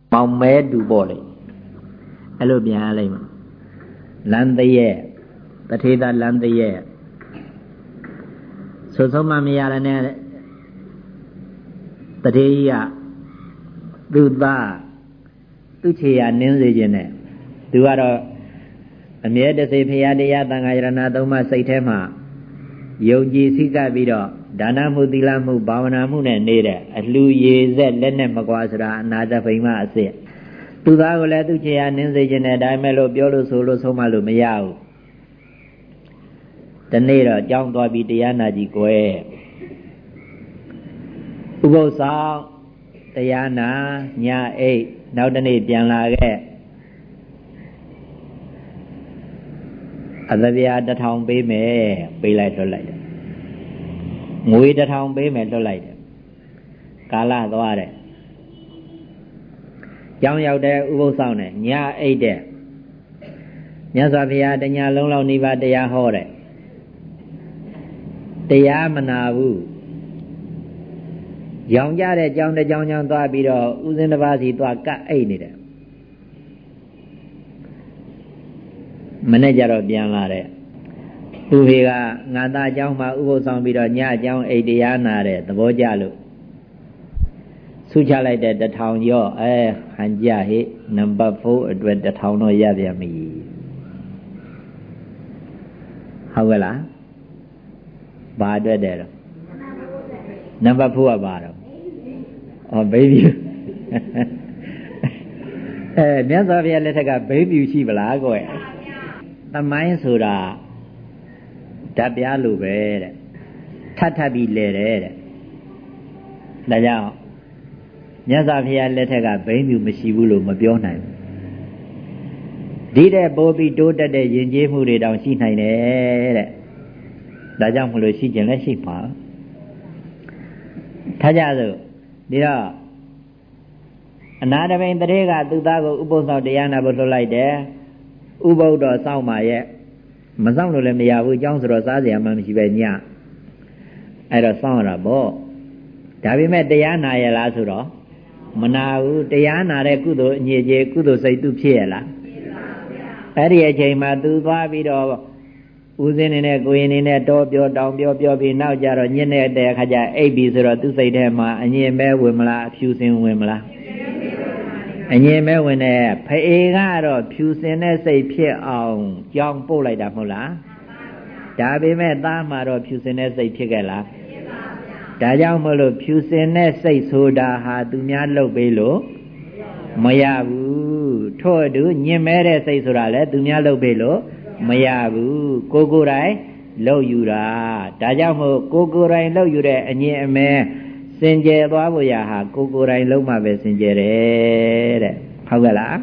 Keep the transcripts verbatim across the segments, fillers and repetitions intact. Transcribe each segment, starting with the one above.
မောင်မဲတူပေါ့လေအဲ့လိုပြန်လိုက်မှာလမ်းတရဲ့တထေသာလမ်းတရဲ့ဆိုဆုံးမမရလည်းနဲ့တထေကြီးကသူ့သားသူ့ခြေရနင်းစေခြင်းနဲ့သူကတော့အမြဲတစေဖရာတရားသံဃာယရဏသုံးပါးစိတ်ထဲမှာယုံကြည်စိတ်ကပ်ပြီးတော့ဒါနမှုသီလမှုဘာဝနာမှုနဲ့နေတဲ့အလှူရေဆက်လက်နဲ့မကွာဆိုတာအနာတဗိမအစစ်သူသားကိုလည်းသူ့ခြေရနင်းစေခြင်းနဲ့ဒါပေမဲ့လို့ပြောလို့ဆိုလို့ဆုံးမလို့မရဘူးဒီနေ့တော့ကြောင်းသွားပြီးတရားနာကြည့်ကွယ်ဥပုသ်ဆောင်တရားနာညအိတ်နောက်တနေ့ပြန်လာခဲ့အသဗျာတစ်ထောင်ပေးမယ်ပေးလိုက်လွတ်လိုက်တယ်ငွေတစ်ထောင်ပေးမယ်လွတ်လိုက်တယ်ကာလသွားတယ်ကြောင်းရောက်တဲ့ဥပုသ်ဆောင်နဲ့ညအိတ်တဲ့မြတ်စွာဘုရားတညာလုံးလောက်နိဗ္ဗာန်တရားဟောတယ်တရားမနာဘူးရောင်ကြတဲ့ကြောင်းတစ်ကြောင်းကြောင်းသွားပြီးတော့ဥစဉ်တစ်ပါးစီသွားကပ်အိတ်နေတယ်မနေ့ကျတော့ပြန်လာတဲ့သူဖေကငါသားအကြောင်းမှာဥပုသ်ဆောင်ပြီးတော့ညအကြောင်းအိတ်တရားနာတဲ့သဘောကျလို့ဆုချလိုက်တဲ့တထောင်ရော့အဲဟန်ကြဟိနံပါတ်၄အတွက်တထောင်တော့ရပြန်ပြီဟုတ်ကဲ့လားဘာအတွက်တဲ့တော့နံပါတ်၄ကဘာတော့ဩဘိဗီအဲမြတ်စွာဘုရားလက်ထက်ကဘိဗီရှိပလားကိုယ်သမိုင်းဆိုတာဓာတ်ပြားလိုပဲတဲ့ထပ်ထပ်ပြီးလဲတယ်တဲ့ဒါကြောင့်မြတ်စွာဘုရားလက်ထက်ကဘိဗီမရှိဘူးလို့မပြောနိုင်ဘူးဒီတဲ့ပိုးပြီးတိုးတက်တဲ့ယဉ်ကျေးမှုတွေတောင်ရှိနိုင်တယ်တဲ့ဒါကြောင့်မလို့ရှိကျင်လည်းရှိပါထားကြစို့ဒီတော့အနာတပိန်တရေကသူ့သားကိုဥပုသ်ဆောင်တရားနာဖို့လွှတ်လိုက်တယ်ဥပုသ်တော်စောင့်ပါရဲ့မစောင့်လို့လည်းမရဘူးအကြောင်းဆိုတော့စားစရာမှမရှိပဲညအဲ့တော့စောင့်ရတာပေါ့ဒါပေမဲ့တရားနာရလားဆိုတော့မနာဘူးတရားနာတဲ့ကုသိုလ်အညစ်အကြေးကုသိုလ်စိတ်သူဖြစ်ရလားအဲ့ဒီအချိန်မှာသူသွားပြီးတော့ဦးစင်းနေနဲ့ကိုရင်နေနဲ့တောပြောတောင်ပြောပြောပြီးနောက်ကြတော့ညစ်နေတဲ့အခါကျအိပ်ပြီးဆိုတော့သူ့စိတ်ထဲမှာအငြင်းမဲဝင်မလားအဖြူစင်ဝင်မလားအငြင်းမဲဝင်တဲ့ဖအေကတော့ဖြူစင်တဲ့စိတ်ဖြစ်အောင်ကြောင်းပို့လိုက်တာမဟုတ်လားဒါပေမဲ့သားမှာတော့ဖြူစင်တဲ့စိတ်ဖြစ်ခဲ့လားဒါကြောင့်မလို့ဖြူစင်တဲ့စိတ်ဆိုတာဟာသူများလှုပ်ပေးလို့မရဘူးထို့အတူညင်မဲတဲ့စိတ်ဆိုတာလည်းသူများလှုပ်ပေးလို့မရဘူးကိုကိုယ်တိုင်လှုပ်ယူတာဒါကြောင့်မို့ကိုကိုယ်တိုင်လှုပ်ယူတဲ့အငြင်းအမဲစင်ကြယ်သွားဖို့ရဟာကိုကိုယ်တိုင်လှုပ်မှပဲစင်ကြယ်တယ်တဲ့ဟုတ်ကဲ့လား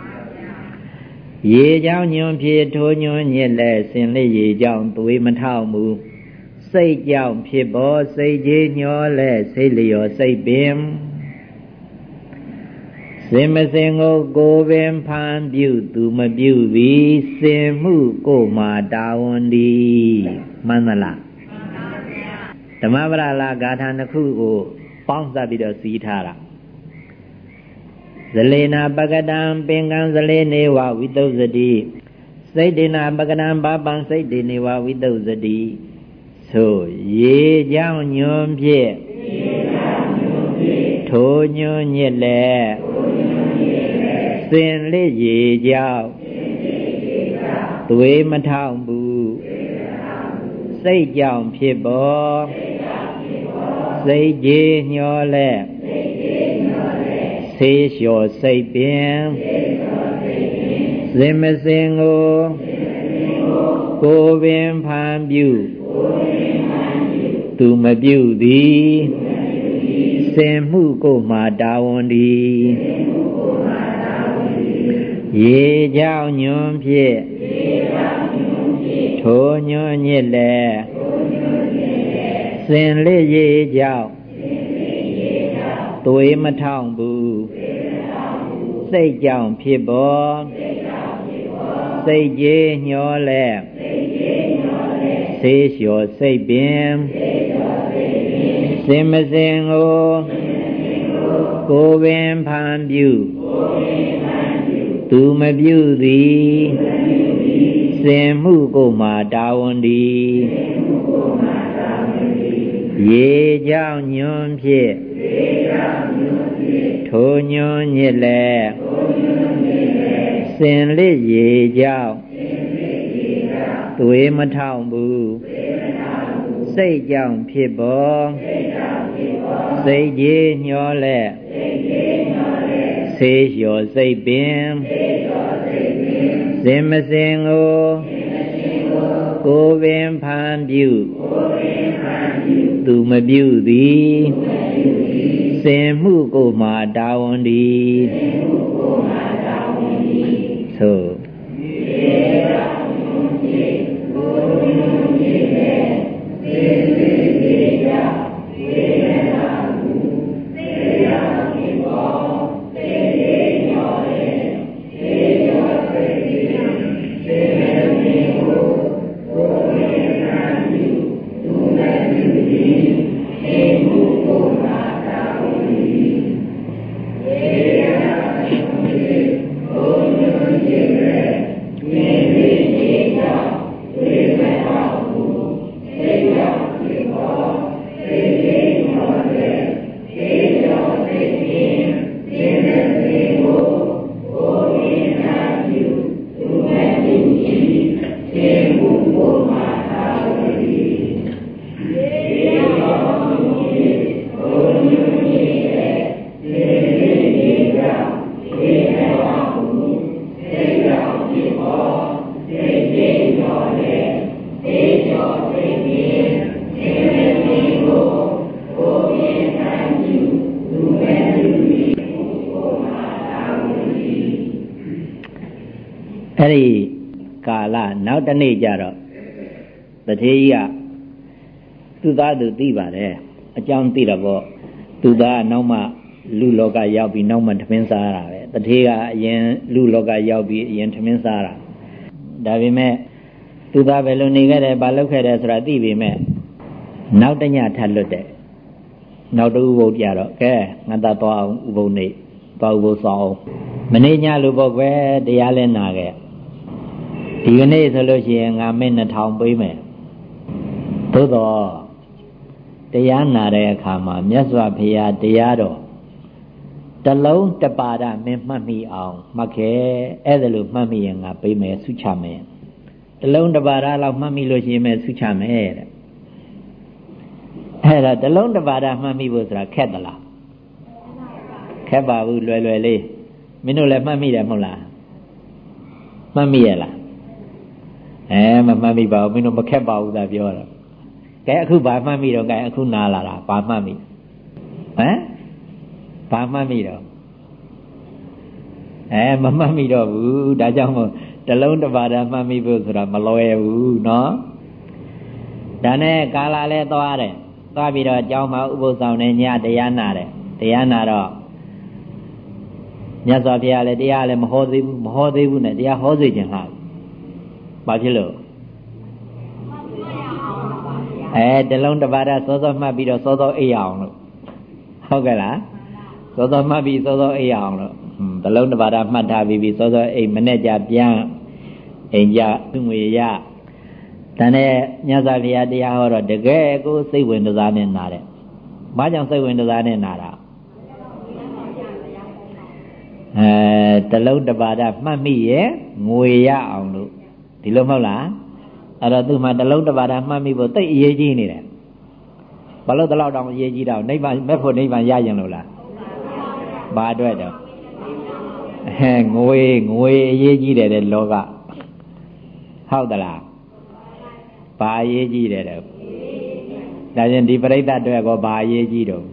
ရေကြောင့်ညွန်ဖြေထိုးညွန်ညစ်လဲစင်လေးရေကြောင့်သွေးမထောက်မှုစိတ်ကြောင့်ဖြစ်ပေါ်စိတ်ကြီးညောလဲစိတ်လျော်စိတ်ပင်စင်မစင်ကိုကိုပင်ဖန်ပြုသူမပြုသည်စင်မှုကိုမာတာဝန်ဒီမှန်သလားဓမ္မပဒလာဂါထာနှစ်ခုကိုပေါင်းစပ်ပြီးတော့စီးထားတာဇလေနာပကတံပင်ကံဇလေနေဝဝိတုဇတိစိတ်တေနာပကတံဘာပံစိတ်တေနေဝဝိတုဇတိဆိုရေကြောင့်ညွန်ဖြင့်ထိုညွန်ညစ်လဲစင်လေးရေကြောင့်သွေးမထောင်ဘူးစိတ်ကြောင့်ဖြစ်ပေါ်စိတ်ကြီးညှောလဲဆေးလျှော်စိတ်ပင်စင်မစင်ကိုကိုပင်ဖန်ပြုသူမပြုသည်စင်မှုကိုမှတာဝန်ဒီရေကြောင့်ညွန်ဖြင့်ထိုညွန်ညစ်လဲစင်လေးရေကြောင့်သွေးမထောင်ဘူးစိတ်ကြောင့်ဖြစ်ပေါ်စိတ်ကြီးညှောလဲဆေးလျှော်စိတ်ပင်စင်မစင်ကိုကိုပင်ဖန်ပြုသူမပြုသည်စင်မှုကိုမှာတာဝန်သည်ရေကြောင့်ညွန်ဖြင့်ထိုညွန်ညစ်လဲစင်လစ်ရေကြောင့်သွေးမထောင်ဘူးစိတ်ကြောင့်ဖြစ်ပေါ်စိတ်ကြီးညှောလဲဆေးလျော်စိတ်ပင်စင်မစင်ကိုကိုပင်ဖန်ပြုသူမပြုသည်စင်မှုကိုမှာတာဝန်သည်သို့အဲ့ဒီကာလနောက်တစ်နေ့ကျတော့တထေးကြီးကသူ့သားသူသိပါတယ်အကြောင်းသိတော့ပေါ့သူသားကနောက်မှလူလောကရောက်ပြီးနောက်မှထမင်းစားရတာပဲတထေးကအရင်လူလောကရောက်ပြီးအရင်ထမင်းစားတာဒါပေမဲ့သူသားဘယ်လိုနေခဲ့တယ်ဘာလုပ်ခဲ့တယ်ဆိုတာသိပေမဲ့နောက်တညထပ်လွတ်တယ်နောက်တူဥပုပ်ကြတော့ကဲငါသားသွားအောင်ဥပုပ်နေသွားဥပုပ်ဆောင်အောင်မနေညလို့ပေါ့ကွယ်တရားလဲနာခဲ့ဒီကနေ့ဆိုလို့ရှိရင်ငါမင်းနှစ်ထောင်ပေးမယ်သို့တော့တရားနာတဲ့အခါမှာမြတ်စွာဘုရားတရားတော်တလုံးတပါဒမင်းမှတ်မိအောင်မှတ်ခဲ့အဲ့ဒါလို့မှတ်မိရင်ငါပေးမယ်ဆုချမယ်တလုံးတပါဒလောက်မှတ်မိလို့ရှိရင်ဆုချမယ်တဲ့အဲ့ဒါတလုံးတပါဒမှတ်မိဖို့ဆိုတာခက်သလားခက်ပါဘူးလွယ်လွယ်လေးမင်းတို့လည်းမှတ်မိတယ်မဟုတ်လားမှတ်မိရလားအဲမမှတ်မိပါဘူးမင်းတို့မခက်ပါဘူးသာပြောတော့ကဲအခုဘာမှတ်မိတော့ကဲအခုနားလာတာဘာမှတ်မိဟမ်ဘာမှတ်မိတော့အဲမမှတ်မိတော့ဘူးဒါကြောင့်မို့တလုံးတစ်ပါးတည်းမှတ်မိဖို့ဆိုတာမလွယ်ဘူးเนาะဒါနဲ့ကာလာလဲသွားတယ်သွားပြီးတော့အကြောင်းမှာဥပုသ်ဆောင်နေညတရားနာတယ်တရားနာတော့မြတ်စွာဘုရားလည်းတရားလည်းမဟောသေးဘူးမဟောသေးဘူးနဲ့တရားဟောစေခြင်းဟာဘာဖြစ်လို့အဲတလုံးတစ်ပါးတည်းစောစောမှတ်ပြီးတော့စောစောအိပ်အောင်လို့ဟုတ်ကဲ့လားစောစောမှတ်ပြီးစောစောအိပ်အောင်လို့တလုံးတစ်ပါးတည်းမှတ်ထားပြီးပြီးစောစောအိပ်မနဲ့ကြပြန်အိမ်ကြသူ့ငွေရဒါနဲ့မြတ်စွာဘုရားတရားဟောတော့တကယ်ကိုစိတ်ဝင်စားနဲ့နာတယ်ဘာကြောင့်စိတ်ဝင်စားနဲ့နာတာအဲတလုံးတစ်ပါးတည်းမှတ်မိရဲ့ငွေရအောင်လို့ဒီလိုမဟုတ်လားအဲ့တော့သူ့မှာတလုံးတစ်ပါးတည်းမှတ်မိဖို့သိအရေးကြီးနေတယ်ဘာလို့တလောက်တောင်အရေးကြီးတော့နိဗ္ဗာန်မဲ့ဖို့နိဗ္ဗာန်ရရင်လို့လားဘာအတွက်တော့အဲငွေငွေအရေးကြီးတယ်တဲ့လောကဟုတ်သလားဘာအရေးကြီးတယ်တော့ဒါချင်းဒီပရိသတ်တွေကောဘာအရေးကြီးတော့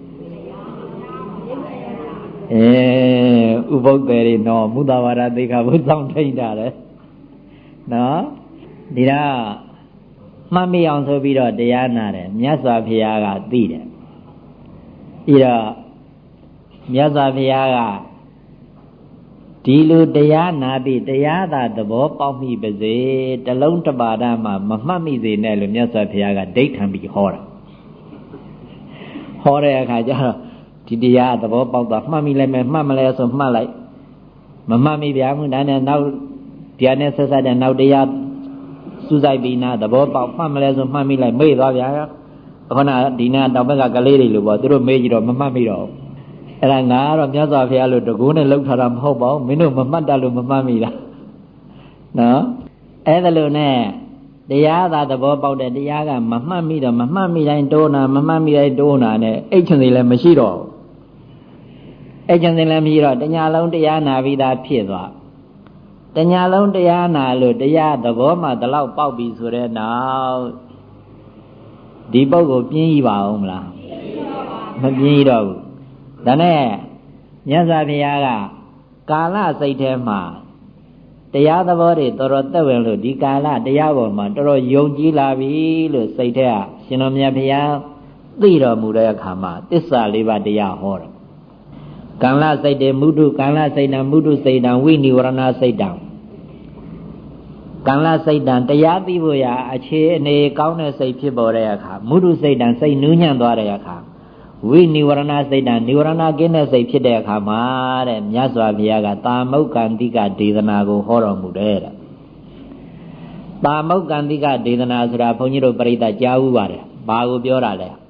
အဲဥပုသ်တွေနော်မုဒ္ဒဝါဒသိက္ခာဘုစောင့်ထိန်တာလေနော်ဒီတော့မှတ်မိအောင်ဆိုပြီးတော့တရားနာတယ်မြတ်စွာဘုရားကသိတယ်ပြီးတော့မြတ်စွာဘုရားကဒီလိုတရားနာပြီးတရားသာသဘောပေါက်မိပါစေတလုံးတစ်ပါဒမှမမှတ်မိစေနဲ့လို့မြတ်စွာဘုရားကဒိဋ္ဌံပြီးဟောတာဟောတဲ့အခါကျတော့ဒီတရားသဘောပေါက်သွားမှတ်မိလိုက်မယ်မှတ်မလဲဆိုမှတ်လိုက်မမှတ်မိဗျာမှုဒါနဲ့နောက်တရားနဲ့ဆက်ဆက်တဲ့နောက်တရားစူးစိုက်ပြီးနာသဘောပေါက်မှတ်မလဲဆိုမှတ်မိလိုက်မေ့သွားဗျာခုနဒီနာတောင်ဘက်ကကလေးတွေလို့ပေါ့သူတို့မေ့ကြည့်တော့မမှတ်မိတော့အဲ့ဒါငါကတော့မြတ်စွာဘုရားလို့တကူနဲ့လှုပ်ထားတာမဟုတ်ပါဘူးမင်းတို့မမှတ်တတ်လို့မမှတ်မိတာနော်အဲ့ဒါလို့နဲ့တရားသာသဘောပေါက်တဲ့တရားကမမှတ်မိတော့မမှတ်မိတိုင်းတိုးနာမမှတ်မိတိုင်းတိုးနာနဲ့အိတ်ချင်စီလည်းမရှိတော့အိတ်ချင်စီလည်းမရှိတော့တညာလုံးတရားနာပြီးသားဖြစ်သွားတညာလုံးတရားနာလို့တရားသဘောမှဒီလောက်ပေါက်ပြီဆိုတဲ့နောက်ဒီပုဂ္ဂိုလ်ပြင်းကြီးပါအောင်မလားမပြင်းကြီးတော့ဘူးဒါနဲ့မြတ်စွာဘုရားကကာလစိတ်ထဲမှာတရားသဘောတွေတော်တော်သက်ဝင်လို့ဒီကာလတရားပေါ်မှာတော်တော်ယုံကြည်လာပြီလို့စိတ်ထဲကရှင်တော်မြတ်ဘုရားသိတော်မူတဲ့အခါမှာသစ္စာလေးပါးတရားဟောတယ်ကာလစိတ်တေမုဒုကာလစိတ်တံမုဒုစိတ်တံဝိနိဝရဏစိတ်တံကာလစိတ်တံတရားသိဖို့ရာအခြေအနေကောင်းတဲ့စိတ်ဖြစ်ပေါ်တဲ့အခါမုဒုစိတ်တံစိတ်နူးညံ့သွားတဲ့အခါဝိနိဝရဏစိတ်တံနိဝရဏကင်းတဲ့စိတ်ဖြစ်တဲ့အခါမှာတဲ့မြတ်စွာဘုရားကတာမုတ်ကံတိကဒေသနာကိုဟောတော်မူတယ်တဲ့တာမုတ်ကံတိကဒေသနာဆိုတာဘုန်းကြီးတို့ပရိသတ်ကြားဥပါတယ်ဘာကိုပြောတာလဲ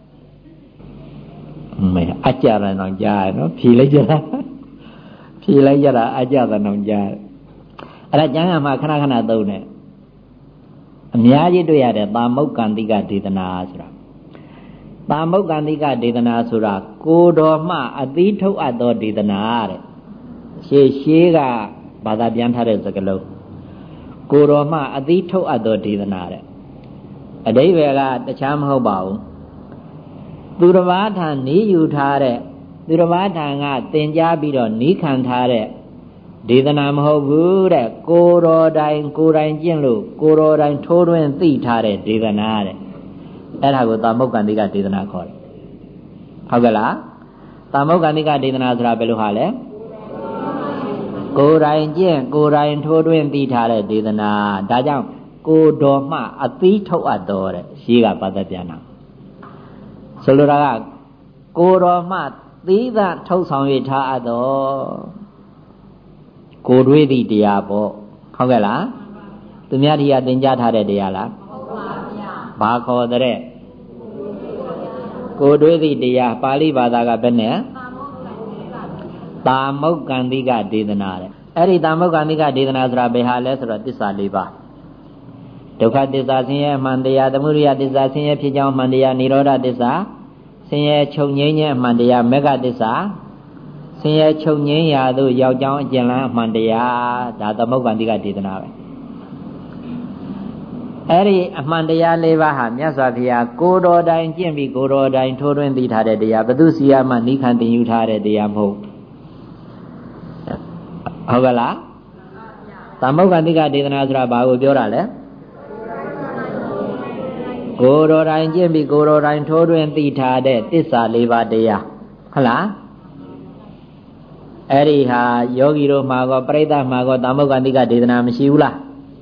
မဲအကြရဏကြားရနော်ဖြေလိုက်ကြတာဖြေလိုက်ကြတာအကြရဏကြားအဲ့ဒါကျမ်းဂန်မှာခဏခဏသုံးတယ်အများကြီးတွေ့ရတယ်တာမုတ်ကံတိကဒေသနာဆိုတာတာမုတ်ကံတိကဒေသနာဆိုတာကိုတော်မှအသီးထုတ်အပ်သောဒေသနာတဲ့ရှေးရှေးကဘာသာပြန်ထားတဲ့စကားလုံးကိုတော်မှအသီးထုတ်အပ်သောဒေသနာတဲ့အဓိပ္ပာယ်ကတခြားမဟုတ်ပါဘူးသူတစ်ပါးထံနီးယူထားတဲ့သူတစ်ပါးထံကသင်ကြားပြီးတော့နီးခံထားတဲ့ဒေသနာမဟုတ်ဘူးတဲ့ကိုတော်တိုင်ကိုယ်တိုင်ကျင့်လို့ကိုတော်တိုင်ထိုးထွင်းသိထားတဲ့ဒေသနာတဲ့အဲ့ဒါကိုတာမုတ်ကံတိကဒေသနာခေါ်တယ်ဟုတ်ကဲ့လားတာမုတ်ကံတိကဒေသနာဆိုတာဘယ်လိုဟာလဲကိုယ်တိုင်ကျင့်ကိုယ်တိုင်ထိုးထွင်းသိထားတဲ့ဒေသနာဒါကြောင့်ကိုတော်မှအသီးထုတ်အပ်တော်တဲ့ရှိကပါသက်ပြန်တာဆိုလိုတာကကိုတော်မှသီးသန့်ထုတ်ဆောင်၍ထားအပ်တော်ကိုတွေးသည့်တရားပေါ့ဟုတ်ကဲ့လားသူများဒီကသင်ကြားထားတဲ့တရားလားဟုတ်ပါဗျာဘာခေါ်တဲ့ကိုတွေးသည့်တရားပါဠိဘာသာကဘယ်နဲ့တာမုတ်ကံတိကဒေသနာတဲ့အဲ့ဒီတာမုတ်ကံတိကဒေသနာဆိုတာဘယ်ဟာလဲဆိုတော့သစ္စာလေးပါးဒုက္ခသစ္စာဆင်းရဲအမှန်တရားသမုဒယသစ္စာဆင်းရဲဖြစ်ကြောင်းအမှန်တရားនិရောဓသစ္စာဆင်းရဲချုပ်ငြိမ်းခြင်းအမှန်တရားမေဃသစ္စာဆင်းရဲချုပ်ငြိမ်းရာသို့ရောက်ကြောင်းအကျဉ်းလန်းအမှန်တရားဒါသမုတ်ကံတိကဒေသနာပဲအဲ့ဒီအမှန်တရားလေးပါးဟာမြတ်စွာဘုရားကိုတော်တိုင်ကျင့်ပြီးကိုတော်တိုင်ထိုးထွင်းသိထားတဲ့တရားဘသူစီယမှနိခံတင်ယူထားတဲ့တရားမဟုတ်ဟုတ်ကလားသမုတ်ကံတိကဒေသနာဆိုတာဘာကိုပြောတာလဲကိုတော်တိုင်ကျင့်ပြီးကိုတော်တိုင်ထိုးထွင်းသိထားတဲ့သစ္စာလေးပါးတရားဟုတ်လားအဲ့ဒီဟာယောဂီတို့မှာကောပရိသတ်မှာကောသမုတ်ကံတိကဒေသနာမရှိဘူးလား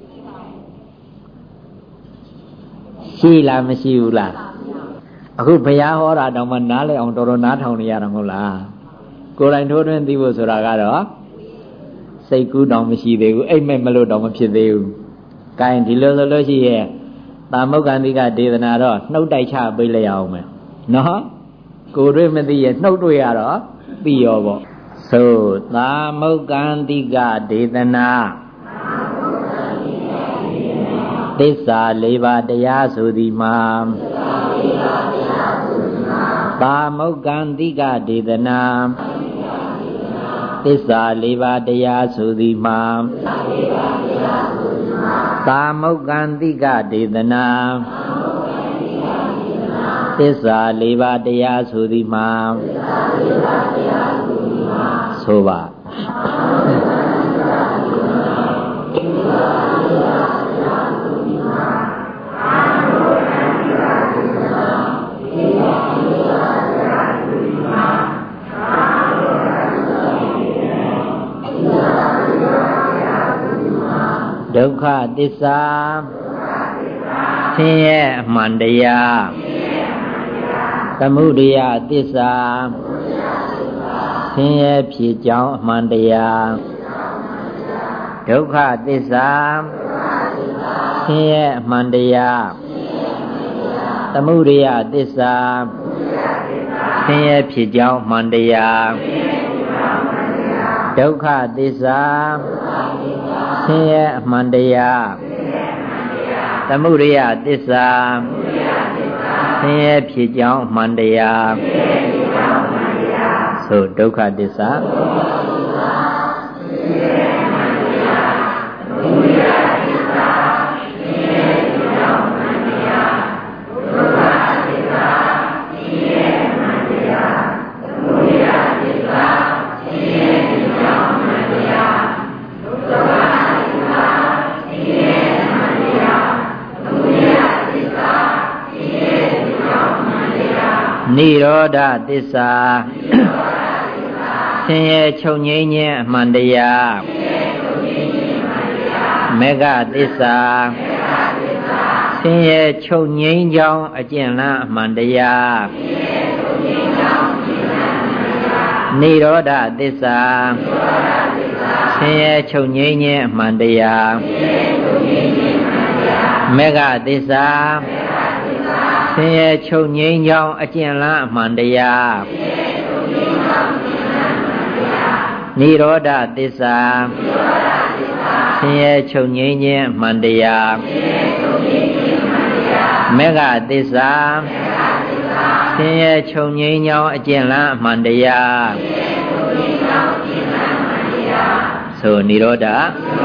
ရှိလားမရှိဘူးလားအခုဘုရားဟောတာတောင်မှနားလည်အောင်တော်တော်နားထောင်နေရတာမဟုတ်လားကိုယ်တိုင်ထိုးထွင်းသိဖို့ဆိုတာကတော့စိတ်ကူးတောင်မရှိသေးဘူးအိမ်မက်မလို့တောင်မဖြစ်သေးဘူး။ကိုင်းဒီလိုဆိုလို့ရှိရဲ့တာမုတ်ကံတိကဒေသနာတော့နှုတ်တိုက်ချပေးလိုက်အောင်မယ်နော်ကိုယ်တွေ့မသိရဲ့နှုတ်တွေ့ရတော့သိရောပေါ့သို့တာမုတ်ကံတိကဒေသနာသစ္စာလေးပါးတရားဆိုသည်မှာတာမုတ်ကံတိကဒေသနာသစ္စာလေးပါးတရားဆိုသည်မှာတာမုတ်ကံတိကဒေသနာသစ္စာလေးပါးတရားဆိုသည်မှာဆိုပါဒုက္ခသစ္စာဆင်းရဲအမှန်တရားသမုဒယသစ္စာဆင်းရဲဖြစ်ကြောင်းအမှန်တရားဒုက္ခသစ္စာဆင်းရဲအမှန်တရားသမုဒယသစ္စာဆင်းရဲဖြစ်ကြောင်းအမှန်တရားဒုက္ခသစ္စာဆင်းရဲအမှန်တရားသမုဒယသစ္စာဆင်းရဲဖြစ်ကြောင်းအမှန်တရားဆိုဒုက္ခသစ္စာနိရောဓသစ္စာဆင်းရဲချုပ်ငြိမ်းခြင်းအမှန်တရားမေဃသစ္စာဆင်းရဲချုပ်ငြိမ်းကြောင်းအကျင့်လန်းအမှန်တရားနိရောဓသစ္စာဆင်းရဲချုပ်ငြိမ်းခြင်းအမှန်တရားမေဃသစ္စာဆင်းရဲချုပ်ငြိမ်းကြောင်းအကျင့်လန်းအမှန်တရားနိရောဓသစ္စာဆင်းရဲချုပ်ငြိမ်းခြင်းအမှန်တရားမေဃသစ္စာဆင်းရဲချုပ်ငြိမ်းကြောင်းအကျင့်လန်းအမှန်တရားဆိုနိရောဓ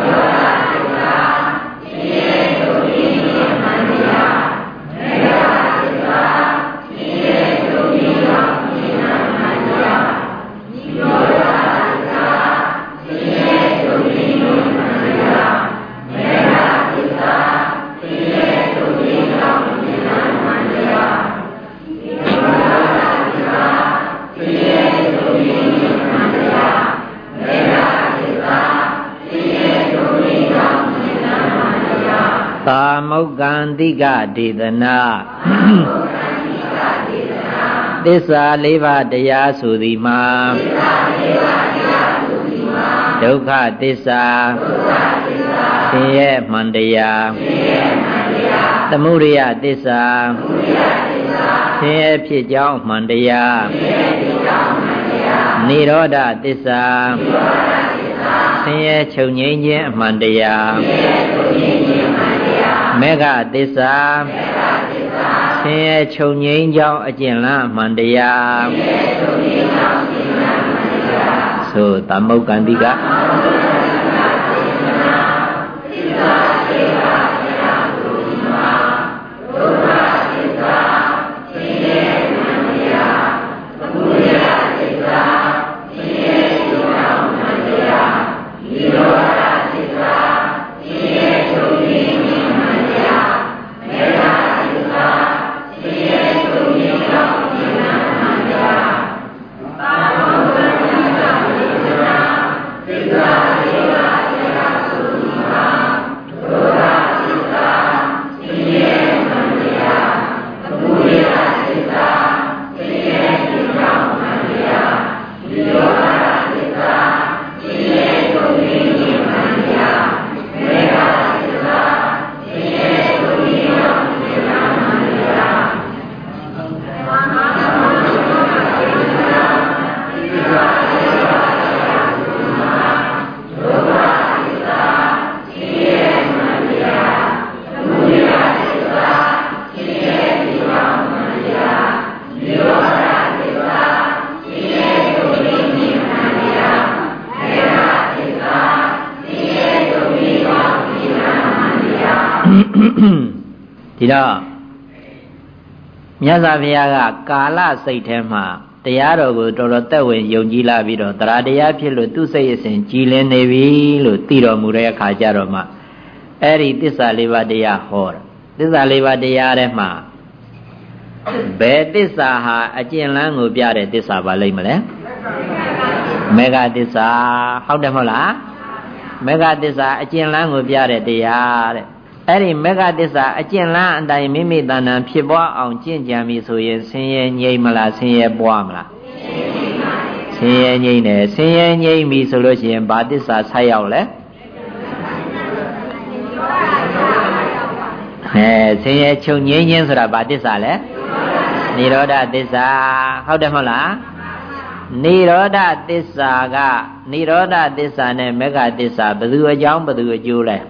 သာမုက္ကံတိကဒေသနာသစ္စာလေးပါးတရားဆိုသည်မှာဒုက္ခသစ္စာဆင်းရဲမှန်တရားသမုဒယသစ္စာဆင်းရဲဖြစ်ကြောင်းမှန်တရားနိရောဓသစ္စာဆင်းရဲချုပ်ငြိမ်းခြင်းအမှန်တရားမေဃသစ္စာဆင်းရဲချုပ်ငြိမ်းကြောင်းအကျင့်လန်းအမှန်တရားဆိုသမုက္ကန္တိကဒီတော့မြတ်စွာဘုရားကကာလစိတ်ထဲမှာတရားတော်ကိုတော်တော်သက်ဝင်ယုံကြည်လာပြီးတော့တရားတရားဖြစ်လို့သူ့စိတ်အစဉ်ကြည်လင်းနေပြီလို့သိတော်မူတဲ့အခါကျတော့မှအဲ့ဒီသစ္စာလေးပါးတရားဟောတာသစ္စာလေးပါးတရားထဲမှာဘယ်သစ္စာဟာအကျဉ်းလန်းကိုပြတဲ့သစ္စာပါလိမ့်မလဲမေဃသစ္စာဟုတ်တယ်မဟုတ်လားမေဃသစ္စာအကျဉ်းလန်းကိုပြတဲ့တရားတဲ့အဲ့ဒီမေဃသစ္စာအကျဉ်းလန်းအတိုင်းမိမိတဏ္ဍာဖြစ်ပွားအောင်ကျင့်ကြံပြီဆိုရင်ဆင်းရဲငြိမ်းမလားဆင်းရဲပွားမလားဆဆင်းရဲငြိမ်းတယ်ဆင်းရဲငြိမ်းပြီဆိုလို့ရှိရင်ဘာသစ္စာဆက်ရောက်လဲအဲဆင်းရဲချုပ်ငြိမ်းခြင်းဆိုတာဘာသစ္စာလဲနိရောဓသစ္စာဟုတ်တယ်မဟုတ်လားနိရောဓသစ္စာကနိရောဓသစ္စာနဲ့မေဃသစ္စာဘယ်သူအကြောင်းဘယ်သူအကျိုးလဲ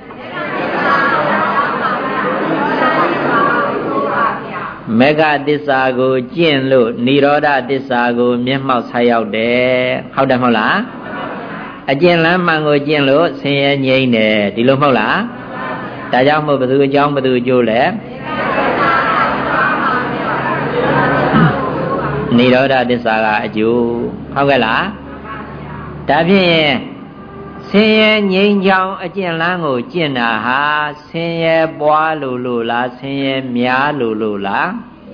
မေဃသစ္စာကိုကျင့်လို့နိရောဓသစ္စာကိုမျက်မှောက်ဆက်ရောက်တယ်ဟုတ်တယ်မဟုတ်လားအကျင့်လမ်းမှန်ကိုကျင့်လို့ဆင်းရဲငြိမ်းတယ်ဒီလိုမဟုတ်လားဒါကြောင့်မို့ဘယ်သူအကြောင်းဘယ်သူအကျိုးလဲနိရောဓသစ္စာကအကျိုးဟုတ်ကဲ့လားဒါဖြင့်ဆင်းရဲငြိမ်းချောင်းအကျင့်လမ်းကိုကျင့်တာဟာဆင်းရဲပွားလို့လို့လားဆင်းရဲများလို့လို့လား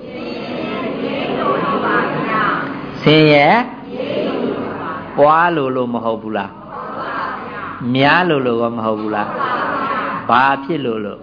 ဆင်းရဲပွားလို့လို့မဟုတ်ဘူးလားများလို့လို့ရောမဟုတ်ဘူးလားဘာဖြစ်လို့လို့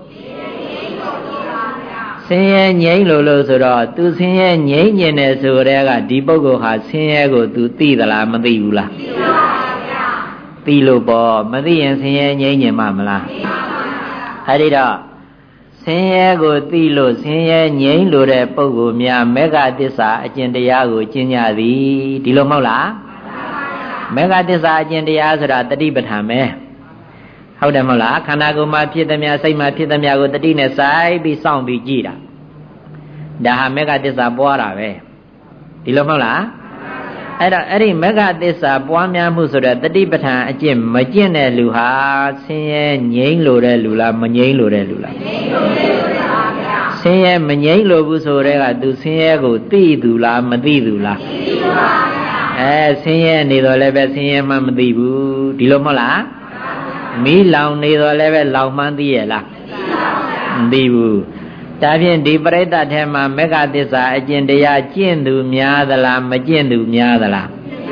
ဆင်းရဲငြိမ်းလို့လို့ဆိုတော့သူဆင်းရဲငြိမ်းကျင်တယ်ဆိုတဲ့ကဒီပုဂ္ဂိုလ်ဟာဆင်းရဲကိုသူသိသလားမသိဘူးလားသိပါဗျာသိလို့ပေါ့မသိရင်ဆင်းရဲငြိမ်းကျင်မှာမလားသိပါဗျာအဲဒီတော့ဆင်းရဲကိုသိလို့ဆင်းရဲငြိမ်းလို့တဲ့ပုဂ္ဂိုလ်များမေဃသစ္စာအကျင့်တရားကိုကျင့်ကြသည်ဒီလိုမဟုတ်လားမေဃသစ္စာအကျင့်တရားဆိုတာတတိပဋ္ဌာန်ပဲဟုတ်တယ်မဟုတ်လားခန္ဓာကိုယ်မှာဖြစ်သမျှစိတ်မှာဖြစ်သမျှကိုတတိနဲ့စိုက်ပြီးစောင့်ပြီးကြည့်တာဒါဟာမေဃသစ္စာပွားတာပဲဒီလိုမဟုတ်လားအဲ့တော့အဲ့ဒီမေဃသစ္စာပွားများမှုဆိုတဲ့တတိပဋ္ဌာန်အကျင့်မကျင့်တဲ့လူဟာဆင်းရဲငြိမ်းလို့တဲ့လူလားမငြိမ်းလို့တဲ့လူလားငြိမ်းလို့တဲ့လူပါဗျာဆင်းရဲမငြိမ်းလို့ဘူးဆိုတဲ့ကသူဆင်းရဲကိုသိသူလားမသိသူလားသိသူပါဗျာအဲဆင်းရဲနေတော့လည်းပဲဆင်းရဲမှမသိဘူးဒီလိုမဟုတ်လားမီးလောင်နေတော့လည်းပဲလောင်မှန်းသိရဲ့လားမသိဘူးဒါဖြင့်ဒီပရိသတ်ထဲမှာမေဃသစ္စာအကျင့်တရားကျင့်သူများသလားမကျင့်သူများသလား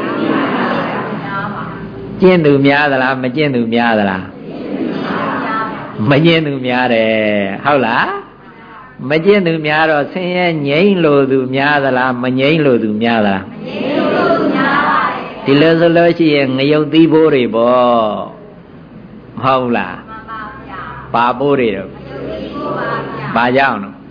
ကျင့်သူများသလားမကျင့်သူများသလားမကျင့်သူများတယ်ဟုတ်လားမကျင့်သူများတော့ဆင်းရဲငြိမ်းလို့သူများသလားမငြိမ်းလို့သူများသလားမငြိမ်းလို့သူများပါတယ်ဒီလိုဆိုလို့ရှိရင်ငရုတ်သီးဘိုးတွေပေါ့ဟုတ်လားမှန်ပါဗျာဘာဘိုးတွေတော့ဘာကြောင့်တော့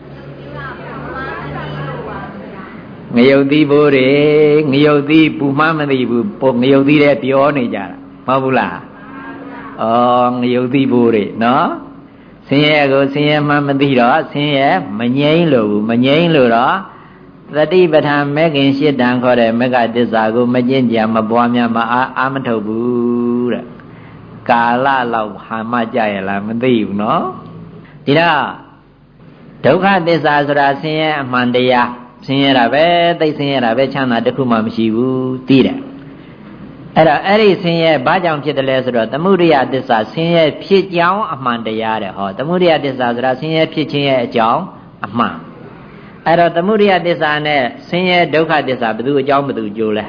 ငရုတ်သီးဘိုးတွေငရုတ်သီးပူမှမသိဘူးပုံငရုတ်သီးတဲ့ပြောနေကြတာမဟုတ်ဘူးလားဩငရုတ်သီးဘိုးတွေနော်ဆင်းရဲကိုဆင်းရဲမှမသိတော့ဆင်းရဲမငြိမ်းလို့ဘူးမငြိမ်းလို့တော့သတိပဋ္ဌာန်မဲခင်ရှစ်တန်ခေါ်တဲ့မေဃသစ္စာကိုမကျင့်ကြံမပွားများမအားအာမထုတ်ဘူးတဲ့ကာလလောက်ဟာမှကြရလားမသိဘူးနော်ဒီတော့ဒုက္ခသစ္စာဆိုတာဆင်းရဲအမှန်တရားဆင်းရဲတာပဲသိဆင်းရဲတာပဲချမ်းသာတစ်ခုမှမရှိဘူးသိတယ်အဲ့တော့အဲ့ဒီဆင်းရဲဘာကြောင့်ဖြစ်တယ်လဲဆိုတော့သမုဒိယသစ္စာဆင်းရဲဖြစ်ကြောင်းအမှန်တရားတဲ့ဟောသမုဒိယသစ္စာဆိုတာဆင်းရဲဖြစ်ခြင်းရဲ့အကြောင်းအမှန်အဲ့တော့သမုဒိယသစ္စာနဲ့ဆင်းရဲဒုက္ခသစ္စာဘယ်သူအကြောင်းဘယ်သူအကျိုးလဲ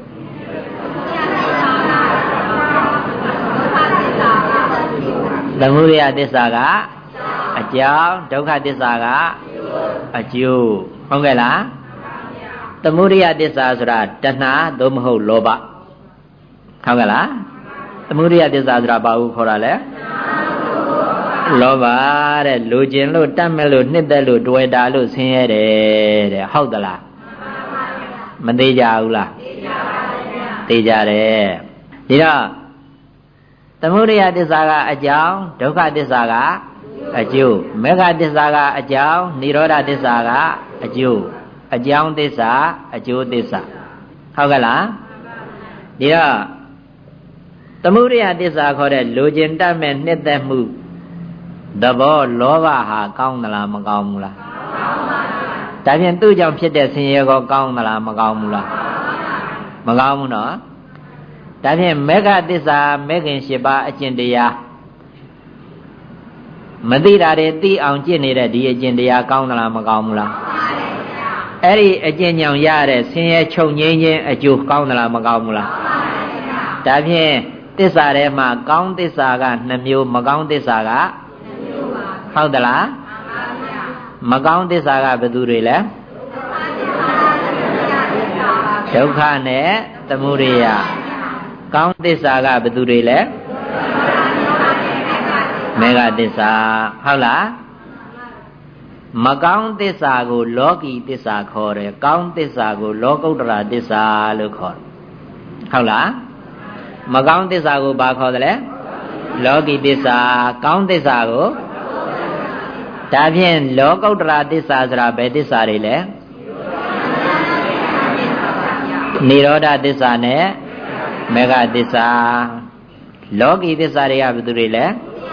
သမုဒိယသစ္စာကအကြောင်းဒုက္ခသစ္စာကအကျိုးဟုတ်ကဲ့လားသမုဒိယသစ္စာဆိုတာတဏှာသို့မဟုတ်လောဘဟုတ်ကဲ့လားသမုဒိယသစ္စာဆိုတာဘာကိုခေါ်တာလဲလောဘတဲ့လူကျင်လို့တတ်မဲ့လို့နှစ်သက်လို့တွေ့တာလို့ဆင်းရဲတယ်တဲ့ဟုတ်သလားမသေးကြဘူးလားသိကြတယ်ဒီတော့သမုဒိယသစ္စာကအကြောင်းဒုက္ခသစ္စာကအကျိုးမေဃသစ္စာကအကြောင်းနိရောဓသစ္စာကအကျိုးအကြောင်းသစ္စာအကျိုးသစ္စာဟုတ်ကဲ့လားဒီတော့သမုဒိယသစ္စာခေါ်တဲ့လူကျင်တတ်မဲ့နှစ်သက်မှုသဘောလောဘဟာကောင်းသလားမကောင်းဘူးလားကောင်းပါဘူးဒါဖြင့်သူ့ကြောင့်ဖြစ်တဲ့ဆင်းရဲကောကောင်းသလားမကောင်းဘူးလားမကောင်းဘူးနော်ဒါဖြင့်မေဃသစ္စာမေခင်၈ပါးအကျင့်တရားမသိတာတွေသိအောင်ကျင့်နေတဲ့ဒီအကျင့်တရားကောင်းသလားမကောင်းဘူးလားအဲ့ဒီအကျင့်ကြောင့်ရတဲ့ဆင်းရဲချုပ်ငြိမ်းခြင်းအကျိုးကောင်းသလားမကောင်းဘူးလားဒါဖြင့်သစ္စာထဲမှာကောင်းသစ္စာကနှမျိုးမကောင်းသစ္စာကဟုတ်သလားမကောင်းသစ္စာကဘယ်သူတွေလဲဒုက္ခနဲ့သမုဒယကောင်းသစ္စာကဘယ်သူတွေလဲမေဃသစ္စာဟုတ်လားမကောင်းသစ္စာကိုလောကီသစ္စာခေါ်တယ်ကောင်းသစ္စာကိုလောကုတ္တရာသစ္စာလို့ခေါ်တယ်ဟုတ်လားမကောင်းသစ္စာကိုဘာခေါ်တယ်လဲလောကီသစ္စာကောင်းသစ္စာကိုဒါဖြင့်လောကုတ္တရာသစ္စာဆိုတာဘယ်သစ္စာတွေလဲနိရောဓသစ္စာနဲ့မေဃသစ္စာလောကီသစ္စာတွေကဘယ်သူတွေလဲ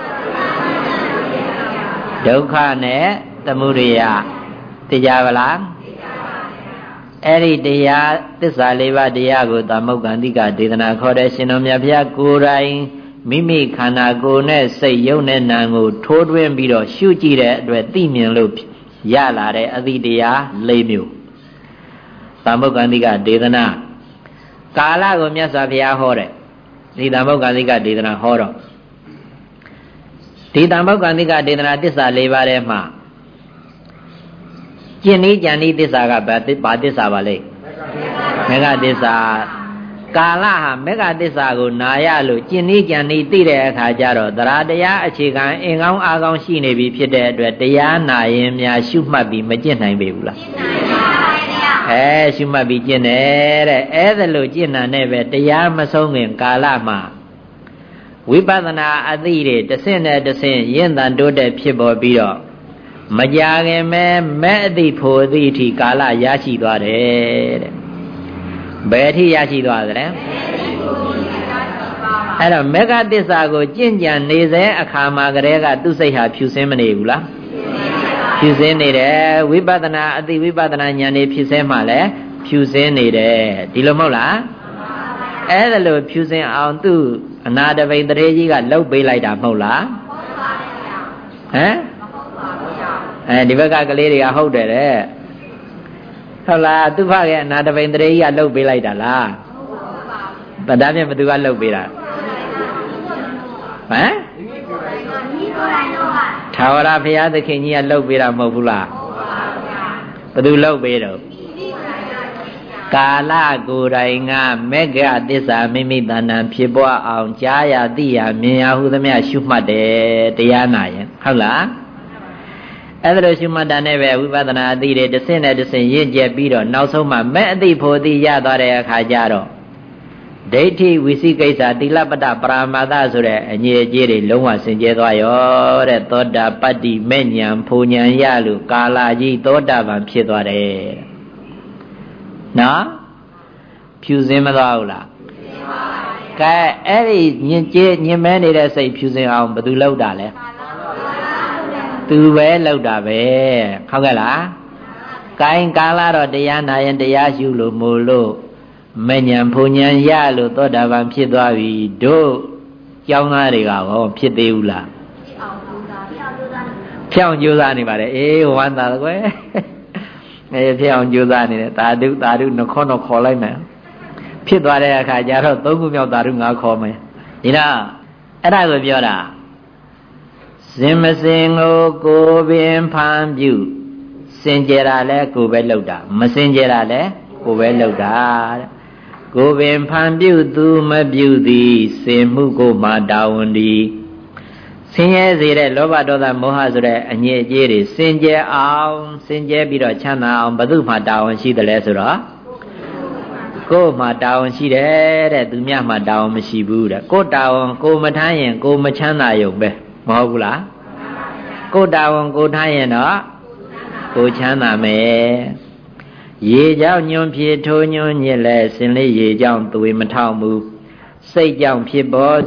ဒုက္ခနဲ့သမုဒယသိကြပါလားအဲ့ဒီတရားသစ္စာလေးပါးတရားကိုသမုပ္ပန္တိကဒေသနာခေါ်တဲ့ရှင်တော်မြတ်ဘုရားကိုယ်တိုင်မိမိခန္ဓာကိုယ်နဲ့စိတ်ယုံနဲ့နာကိုထိုးထွင်းပြီးတော့ရှုကြည့်တဲ့အတွက်သိမြင်လို့ရလာတဲ့အသည့်တရား၄မျိုးသမုပ္ပန္တိကဒေသနာကာလကိုမြတ်စွာဘုရားဟောတဲ့ဒီသမုပ္ပန္တိကဒေသနာဟောတော့ဒီသမုပ္ပန္တိကဒေသနာသစ္စာ၄ပါးထဲမှာကျင့်ဤကြံဤသစ္စာကဘာသစ္စာပါလဲမေဃသစ္စာကာလဟာမေဃသစ္စာကိုနာရလို့ကျင့်ဤကြံဤသိတဲ့အခါကျတော့သရတရားအခြေခံအင်ကောင်းအားကောင်းရှိနေပြီဖြစ်တဲ့အတွက်တရားနာရင်များရှုမှတ်ပြီးမကျင့်နိုင်ပေဘူးလားအဲရှုမှတ်ပြီးကျင့်တယ်တဲ့အဲ့ဒါလို့ကျင့်တာနဲ့ပဲတရားမဆုံးခင်ကာလမှာဝိပဿနာအသိတွေတစ်ဆင့်နဲ့တစ်ဆင့်ရင့်တန်တိုးတက်ဖြစ်ပေါ်ပြီးတော့မကြာခင်မဲမဲ့အသိဖို့အသိအထိကာလရရှိသွားတယ်တဲ့ဘယ်အထိရရှိသွားသလဲအဲ့တော့မေဃသစ္စာကိုကျင့်ကြံနေစေအခါမှာကလေးကသူ့စိတ်ဟာဖြူစင်းမနေဘူးလားဖြူစင်းနေတယ်ဝိပဿနာအသိဝိပဿနာဉာဏ်တွေဖြူစင်းမှလည်းဖြူစင်းနေတယ်ဒီလိုမဟုတ်လားအဲ့ဒါလို့ဖြူစင်းအောင်သူ့အနာတပိန်တရေကြီးကလှုပ်ပေးလိုက်တာမဟုတ်လားဟမ်အဲဒီဘက်ကကလေးတွေကဟုတ်တယ်တဲ့ဟုတ်လားသူ့ဖရဲ့အနာတပိန်တရေကြီးကလှုပ်ပေးလိုက်တာလားဗဒါဖြင့်ဘသူကလှုပ်ပေးတာဟမ်ထာဝရဘုရားသခင်ကြီးကလှုပ်ပေးတာမဟုတ်ဘူးလားဘသူလှုပ်ပေးတော့ကာလကိုယ်တိုင်ကမေဃသစ္စာမိမိတဏ္ဍာဖြစ်ပွားအောင်ကြားရသိရမြင်ရဟုသမျှရှုမှတ်တယ်တရားနာရင်ဟုတ်လားအဲ့ဒါလို့ရှုမှတ်တာနဲ့ပဲဝိပဿနာအသိတွေတစ်ဆင့်နဲ့တစ်ဆင့်ရင့်ကျက်ပြီးတော့နောက်ဆုံးမှမဲ့အသိဖို့သိရသွားတဲ့အခါကျတော့ဒိဋ္ဌိဝိသိကိစ္စသီလပတ္တပရမာသဆိုတဲ့အငြိအကျေးတွေလုံးဝစင်ကြဲသွားရောတဲ့သောတာပတ္တိမဲ့ညာဖူညာရလို့ကာလကြီးသောတာပန်ဖြစ်သွားတယ်နော်ဖြူစင်မသွားဘူးလားကဲအဲ့ဒီညင်ကျေးညင်မဲနေတဲ့စိတ်ဖြူစင်အောင်ဘယ်သူလောက်တာလဲသူပဲလောက်တာပဲဟုတ်ကဲ့လားကိုင်းကာလတော့တရားနာရင်တရားရှုလို့မို့လို့မဉ္ဇဉ်ဖူဉ္ဇဉ်ရလို့သောတာပန်ဖြစ်သွားပြီတို့ကျောင်းသားတွေကဟောဖြစ်သေးဘူးလားဖြောင်းကြိုးစားနေပါတယ်အေးဝမ်းသာကွယ်အေးဖြောင်းကြိုးစားနေတယ်သာဓုသာဓုနှခေါနှခေါ်လိုက်မယ်ဖြစ်သွားတဲ့အခါကျတော့သုံးခုမြောက်သာဓုငါခေါ်မယ်ဒီတော့အဲ့ဒါကိုပြောတာစင်မစင်ကိုကိုပင်ဖန်ပြုစင်ကြယ်တာလဲကိုပဲလှုပ်တာမစင်ကြယ်တာလဲကိုပဲလှုပ်တာတဲ့ကိုပင်ဖန်ပြုသူမပြုသည်စင်မှုကိုမှတာဝန်ဒီဆင်းရဲစေတဲ့လောဘဒေါသမောဟဆိုတဲ့အညစ်အကြေးတွေစင်ကြယ်အောင်စင်ကြယ်ပြီးတော့ချမ်းသာအောင်ဘယ်သူမှတာဝန်ရှိတယ်လဲဆိုတော့ကိုယ်မှတာဝန်ရှိတယ်တဲ့သူများမှတာဝန်မရှိဘူးတဲ့ကိုယ်တာဝန်ကိုမထမ်းရင်ကိုမချမ်းသာရုံပဲမဟုတ်ဘူးလားကိုယ်တာဝန်ကိုထမ်းရင်တော့ကိုချမ်းသာမယ်ရေကြောင့်ညွန်ဖြစ်ထိုးညွန်ညစ်လဲစင်လေးရေကြောင့်သွေမထောက်ဘူးစိတ်ကြောင့်ဖြစ်ပေါ်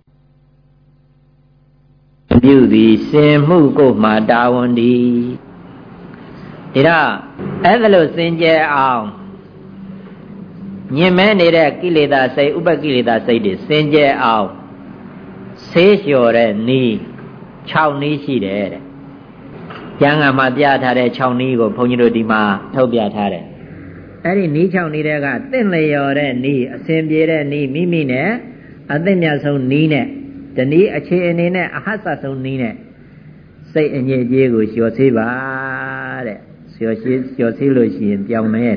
ပြုသည်စင်မှုကိုမှတာဝန်ဒီဒီတော့အဲ့ဒါလို့စင်ကြယ်အောင်ညင်မဲနေတဲ့ကိလေသာစိတ်ဥပကိလေသာစိတ်တွေစင်ကြယ်အောင်ဆေးလျှော်တဲ့နီး၆နီးရှိတယ်တဲ့ကျမ်းဂန်မှာပြထားတဲ့၆နီးကိုဘုန်းကြီးတို့ဒီမှာထုတ်ပြထားတယ်အဲ့ဒီနီး၆နီးတွေကတင့်လျော်တဲ့နီးအစဉ်ပြေတဲ့နီးမိမိနဲ့အသင့်မြတ်ဆုံးနီးနဲ့ဒီနီးအခြေအနေနဲ့အဟတ်ဆဆုံးနီးနဲ့စိတ်အငြိအကျေးကိုလျှော်ဆေးပါတဲ့လျှော်ဆေးလျှော်ဆေးလို့ရှိရင်ပြောင်းမယ်တဲ့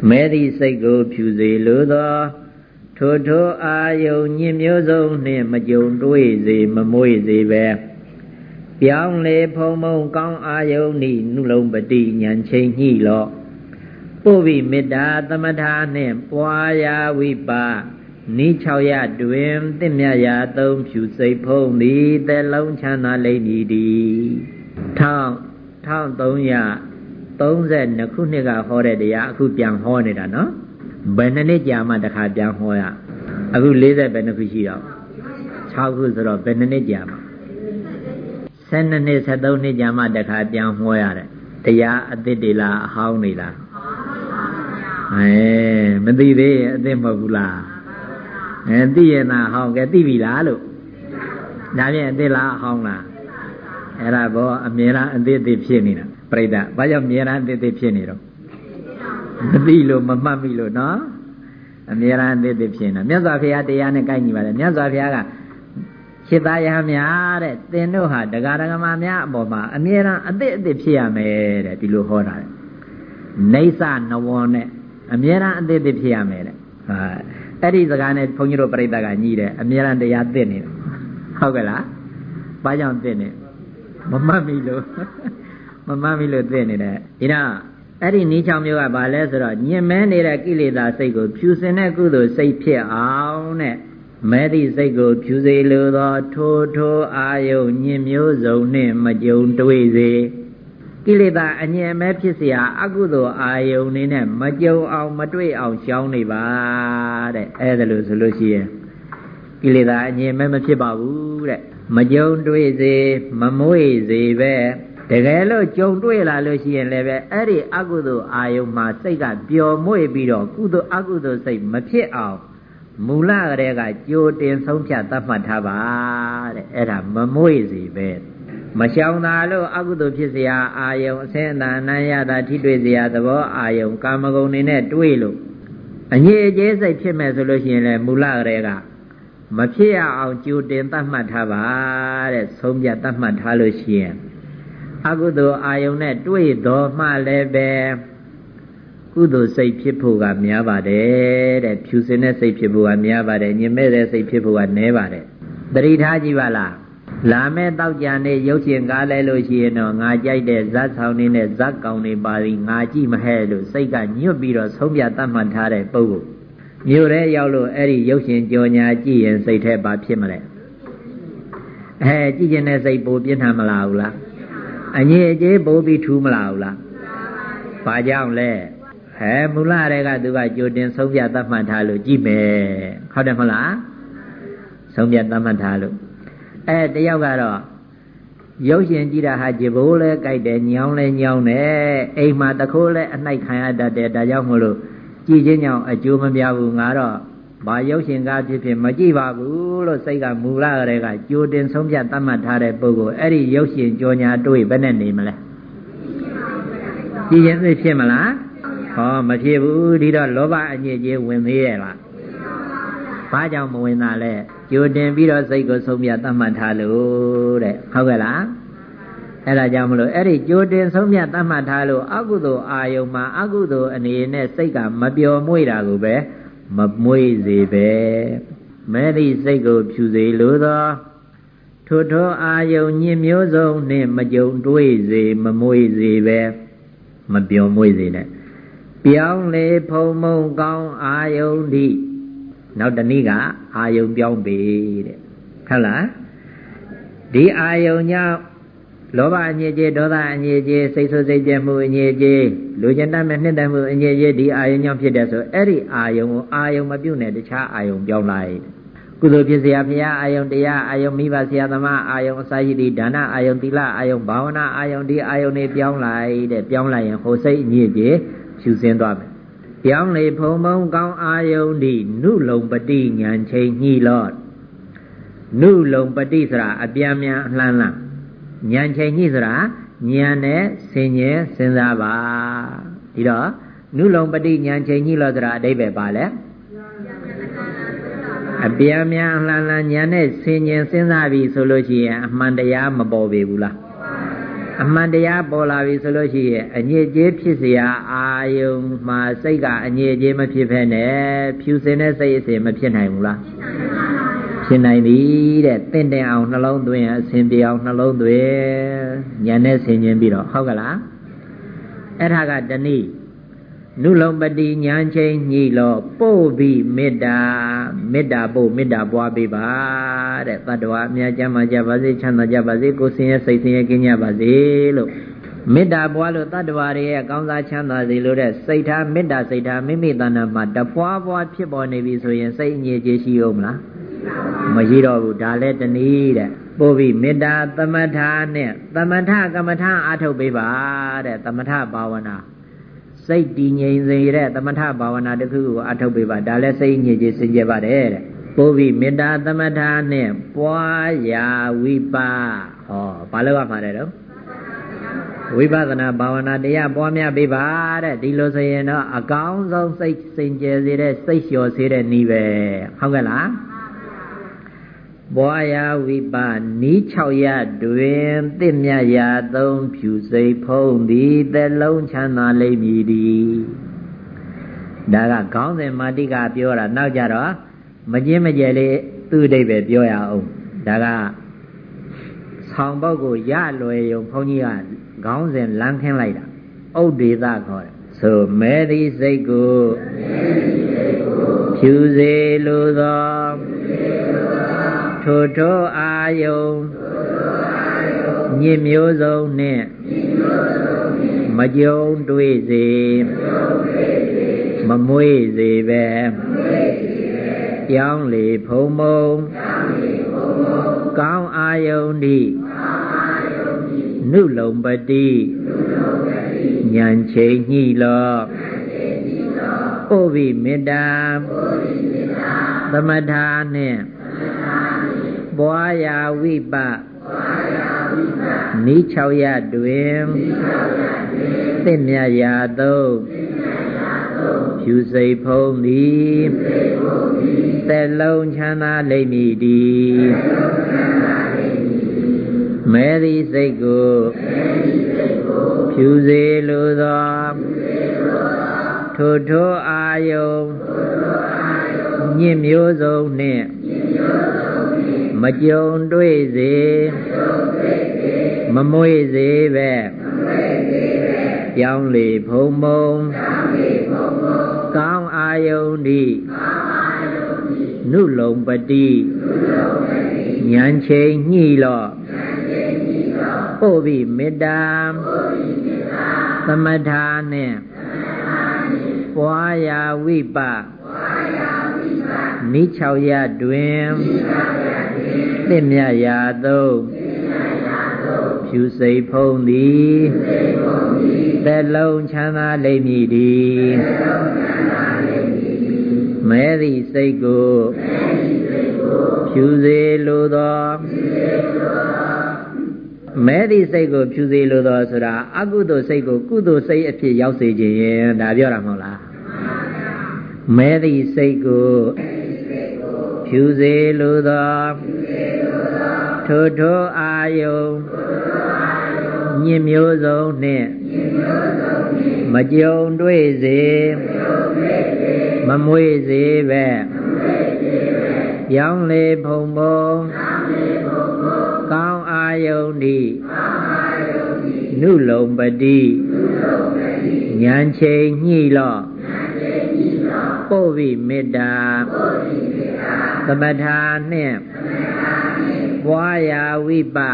မဲသည့်စိတ်ကိုဖြူစေလိုသောထိုထိုအာယုံညင်မျိုးစုံနှင့်မကြုံတွေ့စေမမွေ့စေပဲပြောင်းလေဖုံမုံကောင်းအာယုံဤနှလုံးပတိဉာဏ်ချိန်ညှိလော့ပုဗ္ဗိမေတ္တာသမထာနှင့်ပွားရာဝိပါနိ၆ရတွင်သင့်မြတ်ရာသုံးဖြူစိတ်ဖုံးသည်သလုံးချမ်းသာလိမ့်မည်ဒီထောင်ထောင်သုံးရသုံးဆယ်နှစ်ခုနှစ်ကဟောတဲ့တရားအခုပြန်ဟောနေတာနော်ဘယ်နှစ်နှစ်ကြာမှတစ်ခါပြန်ဟောရအခုလေးဆယ်ပဲနှစ်ခုရှိတော့၆ခုဆိုတော့ဘယ်နှစ်နှစ်ကြာမှဆယ်နှစ်နှစ်ဆယ်သုံးနှစ်ကြာမှတစ်ခါပြန်ဟောရတယ်တရားအသစ်တွေလားအဟောင်းတွေလားအဲမသိသေးရဲ့အသစ်မဟုတ်ဘူးလားအဲသိရင်သာဟောင်းကဲသိပြီလားလို့ဒါဖြင့်အသစ်လားအဟောင်းလားအဲ့ဒါဘောအမြဲတမ်းအသစ်အသစ်ဖြစ်နေတာပြိတ္တဘာကြောင့်အမြဲတမ်းအသစ်အသစ်ဖြစ်နေတော့မသိလို့မမှတ်မိလို့နော်အမြဲတမ်းအသစ်အသစ်ဖြစ်နေတာမြတ်စွာဘုရားတရားနဲ့ကိုက်ညီပါတယ်မြတ်စွာဘုရားကရှင်းသားရဟန်းများတဲ့သင်တို့ဟာတရားဓမ္မများအပေါ်မှာအမြဲတမ်းအသစ်အသစ်ဖြစ်ရမယ်တဲ့ဒီလိုဟောတာတဲ့နေသနဝောနဲ့အမြဲတမ်းအသစ်အသစ်ဖြစ်ရမယ်တဲ့ဟာအဲ့ဒီစကားနဲ့ဘုန်းကြီးတို့ပြိတ္တကညီးတယ်အမြဲတမ်းတရားသစ်နေတယ်ဟုတ်ကဲ့လားဘာကြောင့်သစ်နေမမှတ်မိလို့မမှတ်မိလို့သစ်နေတယ်ဒီတော့အဲ့ဒီနီးချောင်းမျိုးကဘာလဲဆိုတော့ညင်မဲနေတဲ့ကိလေသာစိတ်ကိုဖြူစင်တဲ့ကုသိုလ်စိတ်ဖြစ်အောင်တဲ့မဲသည့်စိတ်ကိုဖြူစေလိုသောထိုထိုအာယုညင်မျိုးစုံနှင့်မကြုံတွေ့စေကိလေသာအညင်မဲဖြစ်เสียအကုသိုလ်အာယုန်နေနဲ့မကြုံအောင်မတွေ့အောင်ရှောင်နေပါတဲ့အဲ့ဒါလို့ဆိုလို့ရှိရင်ကိလေသာအညင်မဲမဖြစ်ပါဘူးတဲ့မကြုံတွေ့စေမမွေ့စေပဲတကယ်လို့ကြုံတွေ့လာလို့ရှိရင်လည်းပဲအဲ့ဒီအကုသိုလ်အာယုန်မှာစိတ်ကပျော်မွေ့ပြီးတော့ကုသိုလ်အကုသိုလ်စိတ်မဖြစ်အောင်မူလကတည်းကကြိုတင်ဆုံးဖြတ်သတ်မှတ်ထားပါတဲ့အဲ့ဒါမမွေ့စေပဲမရှောင်သာလို့အကုသိုလ်ဖြစ်เสียအာယုံအစင်းအတန်အနံ့ရတာထိတွေ့เสียသဘောအာယုံကာမဂုဏ်တွေနဲ့တွေ့လို့အငြိအကျေးစိတ်ဖြစ်မဲ့ဆိုလို့ရှိရင်လည်းမူလကတည်းကမဖြစ်ရအောင်ကြိုတင်သတ်မှတ်ထားပါတဲ့ဆုံးဖြတ်သတ်မှတ်ထားလို့ရှိရင်အကုသိုလ်အာယုံနဲ့တွေ့တော်မှလည်းပဲကုသိုလ်စိတ်ဖြစ်ဖို့ကများပါတယ်တဲ့ဖြူစင်တဲ့စိတ်ဖြစ်ဖို့ကများပါတယ်ညင်မဲ့တဲ့စိတ်ဖြစ်ဖို့ကနည်းပါတယ်သတိထားကြည့်ပါလားလာမဲ့တောက်ကြံနေရုပ်ရှင်ကားလဲလို့ရှိရင်တော့ငါကြိုက်တဲ့ဇတ်ဆောင်နေနဲ့ဇတ်ကောင်နေပါပြီးငါကြည့်မဟဲ့လို့စိတ်ကညွတ်ပြီးတော့ဆုံးဖြတ်တတ်မှတ်ထားတဲ့ပုဂ္ဂိုလ်မြို့ထဲရောက်လို့အဲ့ဒီရုပ်ရှင်ကြော်ညာကြည့်ရင်စိတ်ထဲပါဖြစ်မလဲအဲကြည့်ခြင်းနဲ့စိတ်ပိုပြင်းထန်မလားဘူးလားအငြိအကျေးပိုပြီးထူးမလားဘူးလားဘာကြောင့်လဲအဲမူလတွေကသူကကြိုတင်ဆုံးဖြတ်တတ်မှတ်ထားလို့ကြည့်မယ်ဟုတ်တယ်မလားဆုံးဖြတ်တတ်မှတ်ထားလို့အဲတယောက်ကတော့ရုပ်ရှင်ကြည့်တာဟာကြဘိုးလဲကြိုက်တယ်ညောင်းလဲညောင်းတယ်အိမ်မှာတခိုးလဲအနှိုက်ခံရတတ်တယ်ဒါကြောင့်မို့လို့ကြည်ချင်းကြောင့်အကျိုးမပြဘူးငါတော့ဘာရုပ်ရှင်ကားဖြစ်ဖြစ်မကြည့်ပါဘူးလို့စိတ်ကမူလကတည်းကကြိုတင်ဆုံးဖြတ်သတ်မှတ်ထားတဲ့ပုဂ္ဂိုလ်အဲ့ဒီရုပ်ရှင်ကြောညာတွေ့ဘယ်နဲ့နေမလဲကြည်ချင်းသိဖြစ်မလားဟောမဖြစ်ဘူးဒီတော့လောဘအညစ်အကြေးဝင်သေးရဲ့လားဘာကြောင့်မဝင်တာလဲကြိုတင်ပြီးတော့စိတ်ကိုဆုံးဖြတ်သတ်မှတ်ထားလို့တဲ့ဟုတ်ကဲ့လားအဲ့ဒါကြောင့်မလို့အဲ့ဒီကြိုတင်ဆုံးဖြတ်သတ်မှတ်ထားလို့အကုသိုလ်အာယုံမှာအကုသိုလ်အနေနဲ့စိတ်ကမပျော်မွေ့တာကိုပဲမမွေ့စေပဲမဲသည့်စိတ်ကိုဖြူစေလိုသောထိုထိုအာယုံညင်မျိုးစုံနှင့်မကြုံတွေ့စေမမွေ့စေပဲမပျော်မွေ့စေနဲ့ပြောင်းလေဖုံမုံကောင်းအာယုံဒီနောက်တနည်းကအာယုံပြောင်းပေတဲ့ဟုတ်လားဒီအာယုံကြောင့်လောဘအညစ်အကြေးဒေါသအညစ်အကြေးစိတ်ဆိုးစိတ်ကြဲမှုအညစ်အကြေးလူကျင်တတ်မဲ့နှစ်သက်မှုအညစ်အကြေးဒီအာယုံကြောင့်ဖြစ်တဲ့ဆိုအဲ့ဒီအာယုံကိုအာယုံမပြုတ်နဲ့တခြားအာယုံပြောင်းလိုက်ကုသိုလ်ဖြစ်เสียဘုရားအာယုံတရားအာယုံမိဘဆရာသမားအာယုံအစာရှိသည့်ဒါနအာယုံသီလအာယုံဘာဝနာအာယုံဒီအာယုံတွေပြောင်းလိုက်တဲ့ပြောင်းလိုက်ရင်ဟိုစိတ်အညစ်အကြေးဖြူစင်းသွားမယ်ပြောင်းလေဖုံမုံကောင်းအာယုန်ဒီနုလုံပတိဉာဏ်ချိန်ညှိလော့နုလုံပတိဆိုတာအပြန်မြန်အလှမ်းလှမ်းဉာဏ်ချိန်ညှိဆိုတာဉာဏ်နဲ့ဆင်ញဲစဉ်းစားပါဒီတော့နုလုံပတိဉာဏ်ချိန်ညှိလော့ဆိုတာအဓိပ္ပာယ်ပါလဲအပြန်မြန်အလှမ်းလှမ်းဉာဏ်နဲ့ဆင်ញဲစဉ်းစားပြီဆိုလို့ရှိရင်အမှန်တရားမပေါ်ပေဘူးလားအမှန်တရားပေါ်လာပြီဆိုလို့ရှိရင်အညစ်အကြေးဖြစ်เสียအာယုံမှာစိတ်ကအညစ်အကြေးမဖြစ်ဖဲနဲ့ဖြူစင်တဲ့စိတ်အစဉ်မဖြစ်နိုင်ဘူးလားဖြစ်နိုင်ပြီတဲ့တင့်တယ်အောင်နှလုံးသွင်းအစဉ်ပြေအောင်နှလုံးသွင်းဉာဏ်နဲ့ဆင်ခြင်ပြီးတော့ဟုတ်ကလားအဲ့ဒါကတနည်းနုလုံပတိဉာဏ်ချင်းညှိလို့ပို့ပြီးမေတ္တာမေတ္တာပို့မေတ္တာပွားပေးပါတဲ့တတ္တဝါအများကျမ်းမာကြပါစေချမ်းသာကြပါစေကိုယ်ဆင်းရဲစိတ်ဆင်းရဲကင်းကြပါစေလို့မေတ္တာပွားလို့တတ္တဝါတွေရဲ့ကောင်းစားချမ်းသာစေလို့တဲ့စိတ်ထားမေတ္တာစိတ်ထားမိမိတဏ္ဍာမှာတပွားပွားဖြစ်ပေါ်နေပြီဆိုရင်စိတ်အငြိကြေးရှိဦးမလားမရှိတော့ဘူးဒါလည်းတနည်းတဲ့ပို့ပြီးမေတ္တာသမထနဲ့သမထကမ္မထအားထုတ်ပေးပါတဲ့သမထဘာဝနာစိတ်တည်ငြိမ်စေတဲ့သမထဘာဝနာတစ်ခုကိုအထုတ်ပေးပါဒါလည်းစိတ်ညစ်ကြေးစင်ကြယ်ပါတယ်တဲ့ပို့ပြီးမေတ္တာသမထနဲ့ပွားရာဝိပါဟောဘာလို့ရမှာလဲတော့ဝိပဿနာဘာဝနာတရားပွားများပေးပါတဲ့ဒီလိုဆိုရင်တော့အကောင်းဆုံးစိတ်စင်ကြယ်စေတဲ့စိတ်လျှော်စေတဲ့နည်းပဲဟုတ်ကဲ့လားပွားရာဝိပါနီး၆ရတွင်သစ်မြတ်ရာသုံးဖြူစိတ်ဖုံးသည်သက်လုံးချမ်းသာလိမ့်မည်သည်ဒါကခေါင်းစဉ်မာတိကပြောတာနောက်ကြတော့မကျင်းမကျယ်လေးသူ့အဓိပ္ပာယ်ပြောရအောင်ဒါကဆောင်းပုတ်ကိုရလွယ်ရုံဘုန်းကြီးကခေါင်းစဉ်လမ်းခင်းလိုက်တာဥဒ္ဒေသခေါ်တယ်ဆိုမဲသည့်စိတ်ကိုဖြူစေလိုသောထိုထိုအာယုံညစ်မျိုးစုံနှင့်မကြုံတွေ့စေမမွေ့စေပဲကြောင်းလေဖုံမုံကောင်းအာယုန်ဤနုလုံပတိဉာဏ်ချိန်ညှိလောပုဗ္ဗိမေတ္တာသမထာနှင့်ပွားရာဝိပနီး၆ရတွင်သစ်မြတ်ရာသုံးဖြူစိတ်ဖုံးသည်သက်လုံးချမ်းသာလိမ့်မည်သည်မဲသည့်စိတ်ကိုဖြူစေလိုသောထိုထိုအာယုံညစ်မျိုးစုံနှင့်မကြုံတွေ့စေမမွေ့စေပဲကြောင်းလေဖုံမုံကောင်းအာယုန်ဤနုလုံပတိဉာဏ်ချိန်ညှိလော့ပုဗ္ဗိမေတ္တာသမထာနှင့်ပွားရာဝိပနီး၆ရတွင်သစ်မြတ်ရာသုံးဖြူစိတ်ဖုံးသည်သက်လုံးချမ်းသာလိမ့်မည်သည်မဲသည့်စိတ်ကိုဖြူစေလိုသောမဲသည့်စိတ်ကိုဖြူစေလိုသောဆိုတာအကုသိုလ်စိတ်ကိုကုသိုလ်စိတ်အဖြစ်ရောက်စေခြင်းရင်ဒါပြောတာမဟုတ်လားမဲသည့်စိတ်ကိုဖြူစေလိုသောထိုထိုအာယုံညစ်မျိုးစုံနှင့်မကြုံတွေ့စေမမွေ့စေပဲရောင်းလေဖုံဖုံကောင်းအာယုန်ဤနုလုံပတိဉာဏ်ချိန်ညှိလော့ပုဗ္ဗိမေတ္တာသမထာနှင့်ပွားရာဝိပ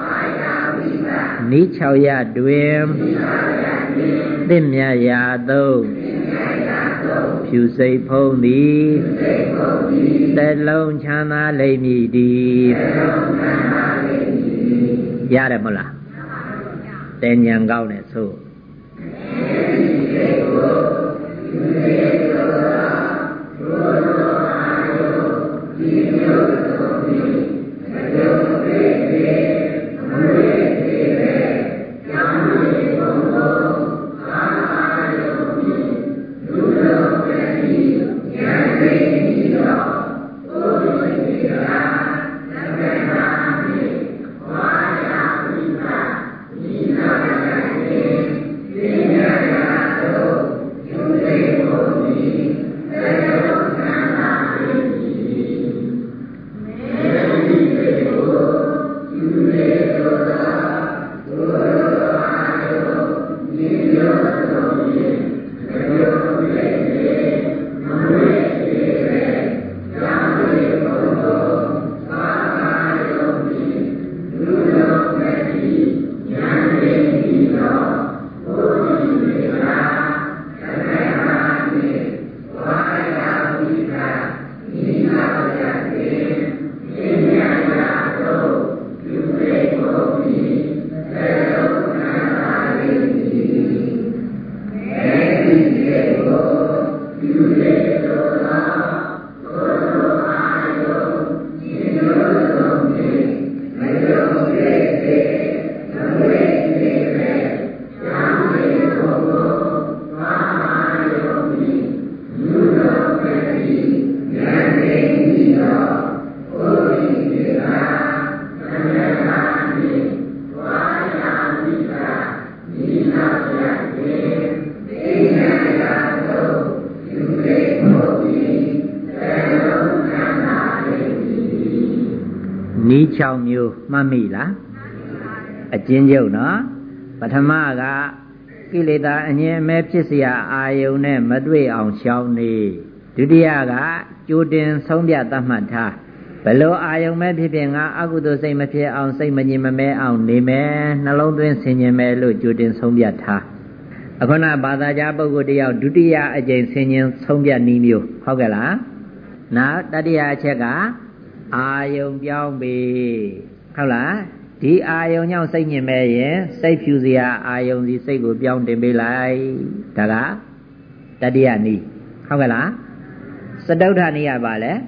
နီး၆ရတွင်သစ်မြတ်ရာသုံးဖြူစိတ်ဖုံးသည်သက်လုံးချမ်းသာလိမ့်မည်သည်ရတယ်မဟုတ်လားတဲ့ဉာဏ်ကောင်းတယ်ဆို Nina နီး၆မျိုးမှတ်မိလားအကျဉ်းချုပ်နော်ပထမကကိလေသာအငြင်းအမဲဖြစ်เสียအာယုန်နဲ့မတွေ့အောင်ရှောင်နေဒုတိယကကြိုတင်ဆုံးဖြတ်သတ်မှတ်ထားဘယ်လိုအာယုန်မဲ့ဖြစ်ဖြစ်ငါအကုသိုလ်စိတ်မဖြစ်အောင်စိတ်မငြင်မမဲအောင်နေမယ်နှလုံးသွင်းဆင်ခြင်မယ်လို့ကြိုတင်ဆုံးဖြတ်ထားအခုနဘာသာကြားပုဂ္ဂိုလ်တယောက်ဒုတိယအကြိမ်ဆင်ခြင်ဆုံးဖြတ်နည်းမျိုးဟုတ်ကဲ့လားနောက်တတိယအချက်ကအာယုန်ပြောင်းပြီဟုတ်လားဒီအာယုံကြောင့်စိတ်ညစ်မဲ့ရင်စိတ်ဖြူစရာအာယုံစီစိတ်ကိုပြောင်းတင်ပေးလိုက်ဒါကတတိယနည်းဟုတ်ကဲ့လားစတုထနည်းကပါလဲ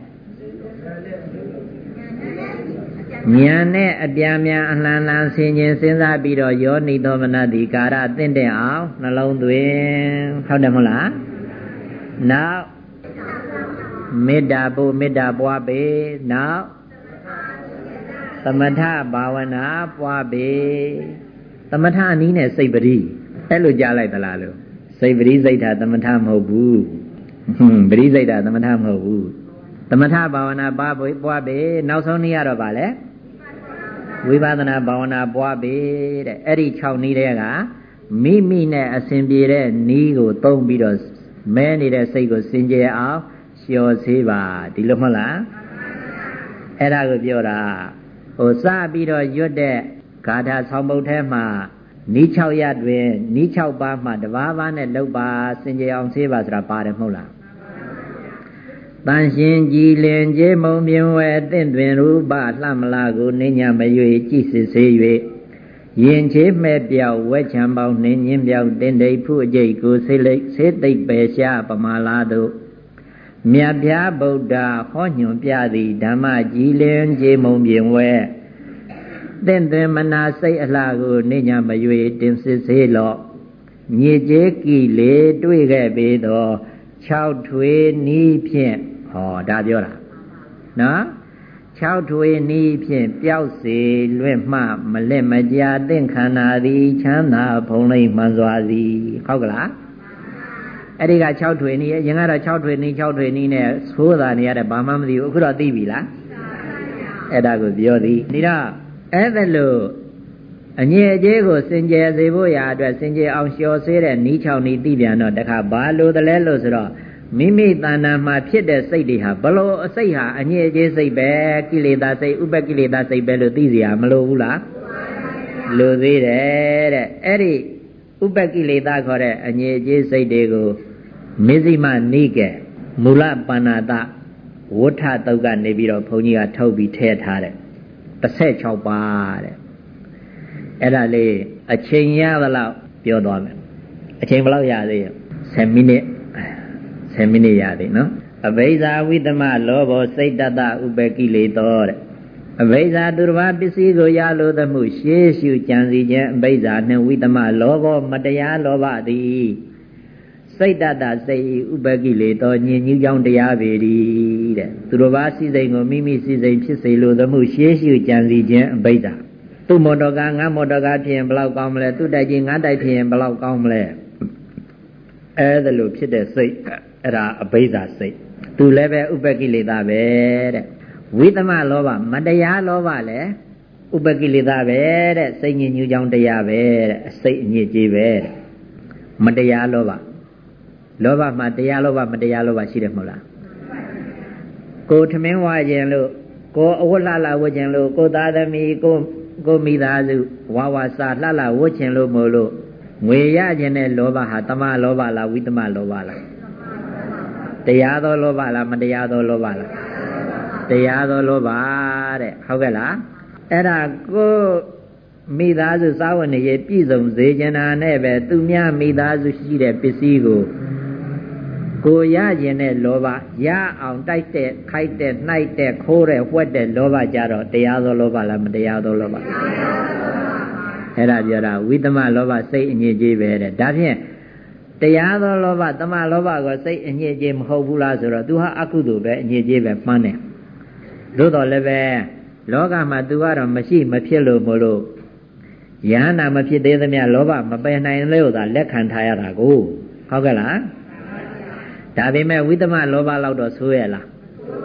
ဉာဏ်နဲ့အပြန်ပြန်အလှန်လှန်ဆင်ခြင်စဉ်းစားပြီးတော့ယောနိသောမနတိကာရတင့်တဲ့အောင်နှလုံးသွင်းဟုတ်တယ်မဟုတ်လားနောက်မေတ္တာပို့မေတ္တာပွားပေနောက်သမထဘာဝနာပွားပေသမထအနည်းနဲ့စိတ်ပရိအဲ့လိုကြားလိုက်သလားလို့စိတ်ပရိစိတ်ဓာသမထမဟုတ်ဘူးဟွန်းပရိစိတ်ဓာသမထမဟုတ်ဘူးသမထဘာဝနာပွားပွားပေနောက်ဆုံးနည်းကတော့ဗာလဲဝိပဿနာဘာဝနာပွားပေတဲ့အဲ့ဒီ၆နည်းတဲ့ကမိမိနဲ့အစဉ်ပြေတဲ့နည်းကိုသုံးပြီးတော့မဲနေတဲ့စိတ်ကိုစင်ကြယ်အောင်လျှော်စေးပါဒီလိုမဟုတ်လားအဲ့ဒါကိုပြောတာဟိုစပြီးတော့ရွတ်တဲ့ဂါထာဆောင်ပုဒ်ထဲမှာနီး၆ရတွင်နီး၆ပါးမှတပါးပါးနဲ့လောက်ပါစင်ကြယ်အောင်ဆေးပါဆိုတာပါတယ်မဟုတ်လားတန်ရှင်ကြည်လင်ကျေမုံပြင်းဝဲတင့်တွင်ရူပလှမလာကိုနေညမရွေကြည်စစ်စေ၍ရင်ချေမဲ့ပြောက်ဝဲချံပေါင်းနှင်းညင်းပြောက်တင်တိဖုအကျိတ်ကိုဆေးလိတ်ဆေးသိပ်ပယ်ရှားပမာလာတို့မြတ်ဗျာဗုဒ္ဓဟောညွန်ပြသည်ဓမ္မကြည်လင်ကျေမုံပြင်းဝဲတင့်တွင်မနာစိတ်အလှကိုနေညမရွေတင်စစ်စေလော့ညစ်ကြေးကီလေတွေ့ခဲ့ပေသော၆ထွေနီးဖြင့်ဟောဒါပြောတာနော်၆ထွေနီးဖြင့်ပျောက်စေလွင့်မှမလက်မကြာသင်္ခန္ဓာသည်ချမ်းသာဖုံးလိမ့်မှန်စွာသည်ဟုတ်ကလားအဲ့ဒီက၆ထွေနီးရင်ကတော့၆ထွေနီး၆ထွေနီးနဲ့သိုးတာနေရတဲ့ဘာမှမသိဘူးအခုတော့သိပြီလားအဲ့ဒါကိုပြောသည်ဒီတော့အဲ့ဒါလို့အငြိအကျေးကိုစင်ကြယ်စေဖို့ရာအတွက်စင်ကြယ်အောင်လျှော်စေတဲ့နီး၆နီးသိပြန်တော့တခါဘာလို့တလဲလို့ဆိုတော့မိမိတဏ္ဍာမှာဖြစ်တဲ့စိတ်တွေဟာဘလို့အစိတ်ဟာအငြိအကျေးစိတ်ပဲကိလေသာစိတ်ဥပကိလေသာစိတ်ပဲလို့သိစရာမလိုဘူးလားလိုသေးတယ်တဲ့အဲ့ဒီဥပကိလေသာခေါ်တဲ့အငြိအကျေးစိတ်တွေကိုမေဇိမနိကေမူလပါဏာတဝဋ္ဌတုတ်ကနေပြီးတော့ဘုန်းကြီးကထုတ်ပြီးထည့်ထားတယ်တစ်ဆက်၆ပါးတဲ့အဲ့ဒါလေးအချိန်ရသလောက်ပြောသွားမယ်အချိန်ဘယ်လောက်ရသေးလဲဆယ်မိနစ်ဆယ်မိနစ်ရသေးနော်အဘိဇာဝိသမလောဘောစိတ်တတဥပကိလေသောတဲ့အဘိဇာသူတစ်ပါးပစ္စည်းကိုရလိုသမှုရှေးရှုကြံစီခြင်းအဘိဇာနှင့်ဝိသမလောဘောမတရားလောဘသည်စိတ်တတစိတ်ဥပကိလေသောညင်ညူးကြောင်းတရားပေသည်တဲ့သူတစ်ပါးစိစိမ်ကိုမိမိစိစိမ်ဖြစ်စေလိုသမှုရှေးရှုကြံစီခြင်းအဘိဇာသူ့မော်တော်ကားငါမော်တော်ကားဖြစ်ရင်ဘယ်လောက်ကောင်းမလဲသူ့တိုက်ကြီးငါတိုက်ဖြစ်ရင်ဘယ်လောက်ကောင်းမလဲအဲ့ဒါလို့ဖြစ်တဲ့စိတ်အဲ့ဒါအဘိဇာစိတ်သူလည်းပဲဥပကိလေသာပဲတဲ့ဝိသမလောဘမတရားလောဘလည်းဥပကိလေသာပဲတဲ့စိတ်ညစ်ညူးကြောင်းတရားပဲတဲ့အစိတ်အညစ်ကြေးပဲတဲ့မတရားလောဘလောဘမှာတရားလောဘမတရားလောဘရှိတယ်မဟုတ်လားကိုထမင်းဝါခြင်းလို့ကိုအဝတ်လှလှဝတ်ခြင်းလို့ကိုသားသမီးကိုကိုမိသားစုဝါဝါစာလှလှဝတ်ခြင်းလို့မို့လို့ငွေရခြင်းတဲ့လောဘဟာတမလောဘလားဝိသမလောဘလားတရားသောလောဘလားမတရားသောလောဘလားတရားသောလောဘတဲ့ဟုတ်ကဲ့လားအဲ့ဒါကိုမိသားစုစာဝန်နေရပြည့်စုံစေခြင်းနာနဲ့ပဲသူများမိသားစုရှိတဲ့ပစ္စည်းကိုကိုရခြင်းတဲ့လောဘရအောင်တိုက်တဲ့ခိုက်တဲ့နှိုက်တဲ့ခိုးတဲ့ဝှက်တဲ့လောဘကြတော့တရားသောလောဘလားမတရားသောလောဘအဲ့ဒါပြောတာဝိသမလောဘစိတ်အညစ်အကြေးပဲတဲ့ဒါဖြင့်တရားသောလောဘတမလောဘကစိတ်အညစ်အကြေးမဟုတ်ဘူးလားဆိုတော့သူဟာအကုသိုလ်ပဲအညစ်အကြေးပဲမှန်းတယ်သို့တော်လည်းပဲလောကမှာသူကတော့မရှိမဖြစ်လို့မလို့ယန္တာမဖြစ်သေးသမျှလောဘမပယ်နိုင်လို့သာလက်ခံထားရတာကိုဟုတ်ကဲ့လားဒါပေမဲ့ဝိသမလောဘလောက်တော့ဆိုးရလား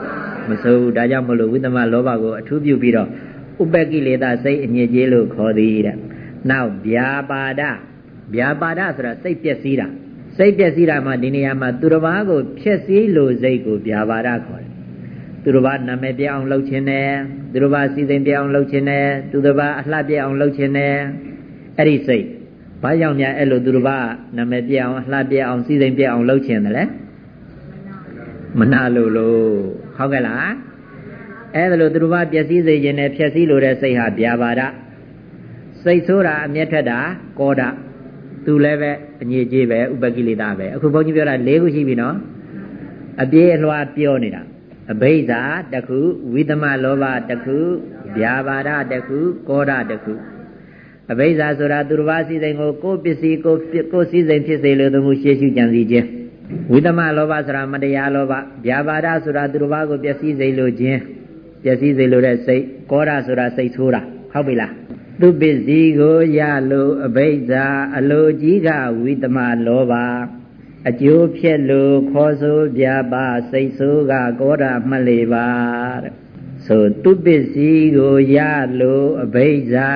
မဆိုးဒါကြောင့်မလို့ဝိသမလောဘကိုအထူးပြုပြီးတော့ဥပကိလေသာစိတ်အညစ်အကြေးလို့ခေါ်သည်တဲ့နောက်ဗျာပါဒဗျာပါဒဆိုတာစိတ်ပျက်စီးတာစိတ်ပျက်စီးတာမှာဒီနေရာမှာသူတစ်ပါးကိုဖျက်ဆီးလို့စိတ်ကိုဗျာပါဒခေါ်တယ်သူတစ်ပါးနာမည်ပြအောင်လုပ်ခြင်းနဲ့သူတစ်ပါးစီစဉ်ပြအောင်လုပ်ခြင်းနဲ့သူတစ်ပါးအလှပြအောင်လုပ်ခြင်းနဲ့အဲ့ဒီစိတ်ဘာကြောင့်များအဲ့လိုသူတစ်ပါးနာမည်ပြအောင်အလှပြအောင်စီစဉ်ပြအောင်လုပ်ခြင်းတယ်လေမနာလို့လို့ဟုတ်ကဲ့လားအဲ့ဒါလို့သူတစ်ပါးပျက်စီးစေခြင်းနဲ့ဖျက်ဆီးလို့တဲ့စိတ်ဟာဗျာပါဒစိတ်ဆိုးတာအမျက်ထွက်တာကောဒသူလည်းပဲအညစ်အကြေးပဲဥပကိလေသာပဲအခုဘုန်းကြီးပြောတာ၄ခုရှိပြီနော်အပြေးအလွှာပြောနေတာအဘိဓါတစ်ခုဝိသမလောဘတစ်ခုဗျာပါဒတစ်ခုကောဒတစ်ခုအဘိဓါဆိုတာသူတစ်ပါးစည်းစိမ်ကိုကိုယ်ပစ္စည်းကိုကိုယ်စည်းစိမ်ဖြစ်စေလို့သူမှုရှေ့ရှုကြံစည်ခြင်းဝိသမလောဘဆိုတာမတရားလောဘဗျာပါဒဆိုတာသူတစ်ပါးကိုပျက်စီးစေလို့ခြင်းပျက်စီးစေလို့တဲ့စိတ်ကောဒဆိုတာစိတ်ဆိုးတာဟုတ်ပြီလားသူပစ္စည်းကိုရလို့အဘိဓါအလိုကြီးကဝိသမလောဘအကျိုးဖြစ်လို့ခေါ်ဆိုဗျာပါစိတ်ဆိုးကကောဒမှတ်လေပါတဲ့ဆိုသူပစ္စည်းကိုရလို့အဘိဓါ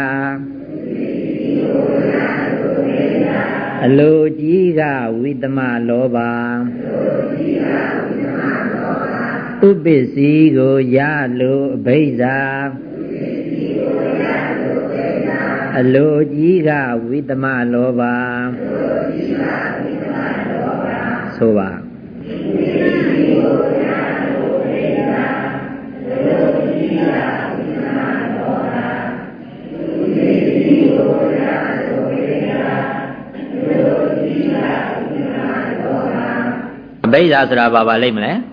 အလိုကြီးကဝိသမလောဘသူပစ္စည်းကိုရလို့အဘိဓါအလိုကြီးကဝိသမလောဘဆိုပါအဘိဓါဆိုတာဘာပါလိမ့်မလဲ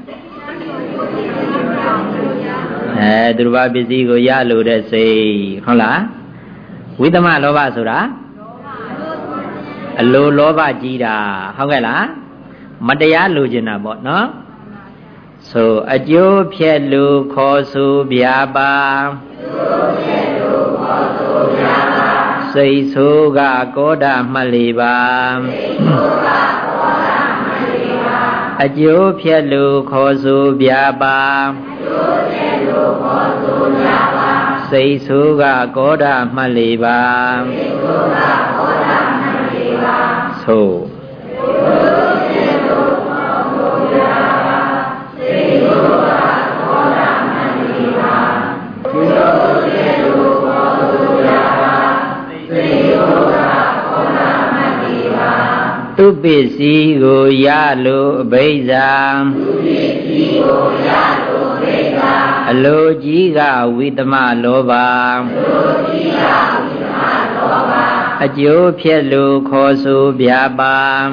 အဲသူတစ်ပါးပစ္စည်းကိုရလို့တဲ့စိတ်ဟုတ်လားဝိသမလောဘဆိုတာအလိုလောဘကြီးတာဟုတ်ကဲ့လားမတရားလိုချင်တာပေါ့နော်ဆိုအကျိုးဖြစ်လို့ခေါ်ဆိုဗျာပါစိတ်ဆိုးကကောဒမှတ်လေပါအကျိုးဖြစ်လို့ခေါ်ဆိုဗျာပါစိတ်ဆိုးကကောဒမှတ်လေပါဆိုသူပစ္စည်းကိုရလို့အဘိဓါအလိုကြီးကဝိသမလောဘအကျိုးဖြစ်လို့ခေါ်ဆိုဗျာပါ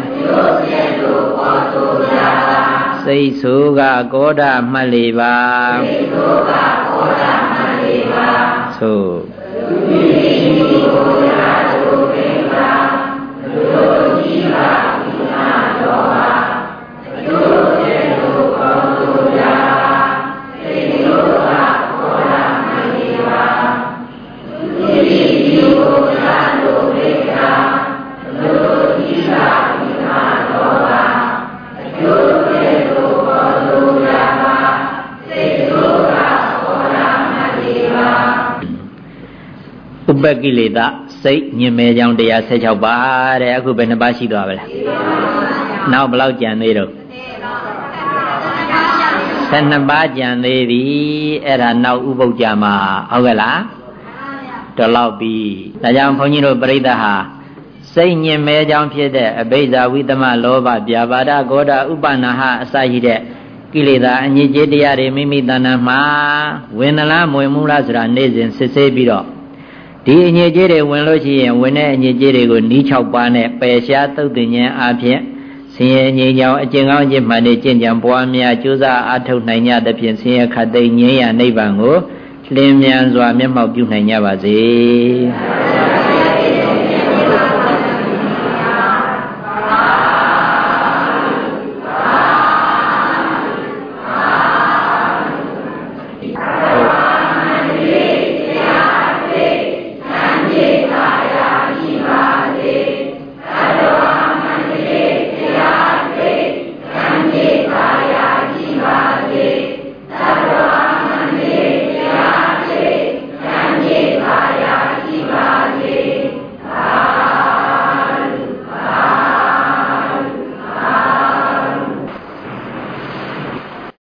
စိတ်ဆိုးကကောဒမှတ်လေပါဆိုဥပကိလေသာစိတ်ညင်မဲကြောင်းတရား၁၆ပါးတဲ့အခုဘယ်နှပါးရှိသွားပါလဲနောက်ဘယ်လောက်ကြံသေးတော့၁၂ပါးကြံသေးပြီအဲ့ဒါနောက်ဥပုပ်ကြမှာဟုတ်ကဲ့လားတော်လောက်ပြီဒါကြောင့်ဘုန်းကြီးတို့ပရိသတ်ဟာစိတ်ညင်မဲကြောင်းဖြစ်တဲ့အဘိဓါဝိသမလောဘဗျာပါဒကောဒဥပနာဟအစရှိတဲ့ကိလေသာအညစ်အကြေးတရားတွေမိမိတဏ္ဍာမှာဝင်သလားမဝင်ဘူးလားဆိုတာနေ့စဉ်စစ်ဆေးပြီးတော့ဒီအညစ်အကြေးတွေဝင်လို့ရှိရင်ဝင်တဲ့အညစ်အကြေးတွေကိုနီး၆ပါးနဲ့ပယ်ရှားသုတ်တင်ခြင်းအပြင်ဆင်းရဲငြိမ်းချမ်းအကျင့်ကောင်းအကျင့်မှန်တွေကျင့်ကြံပွားများကြိုးစားအားထုတ်နိုင်ကြသဖြင့်ဆင်းရဲခတ်သိမ်းငြိမ်းရနိဗ္ဗာန်ကိုလင်းမြန်စွာမျက်မှောက်ပြုနိုင်ကြပါစေ။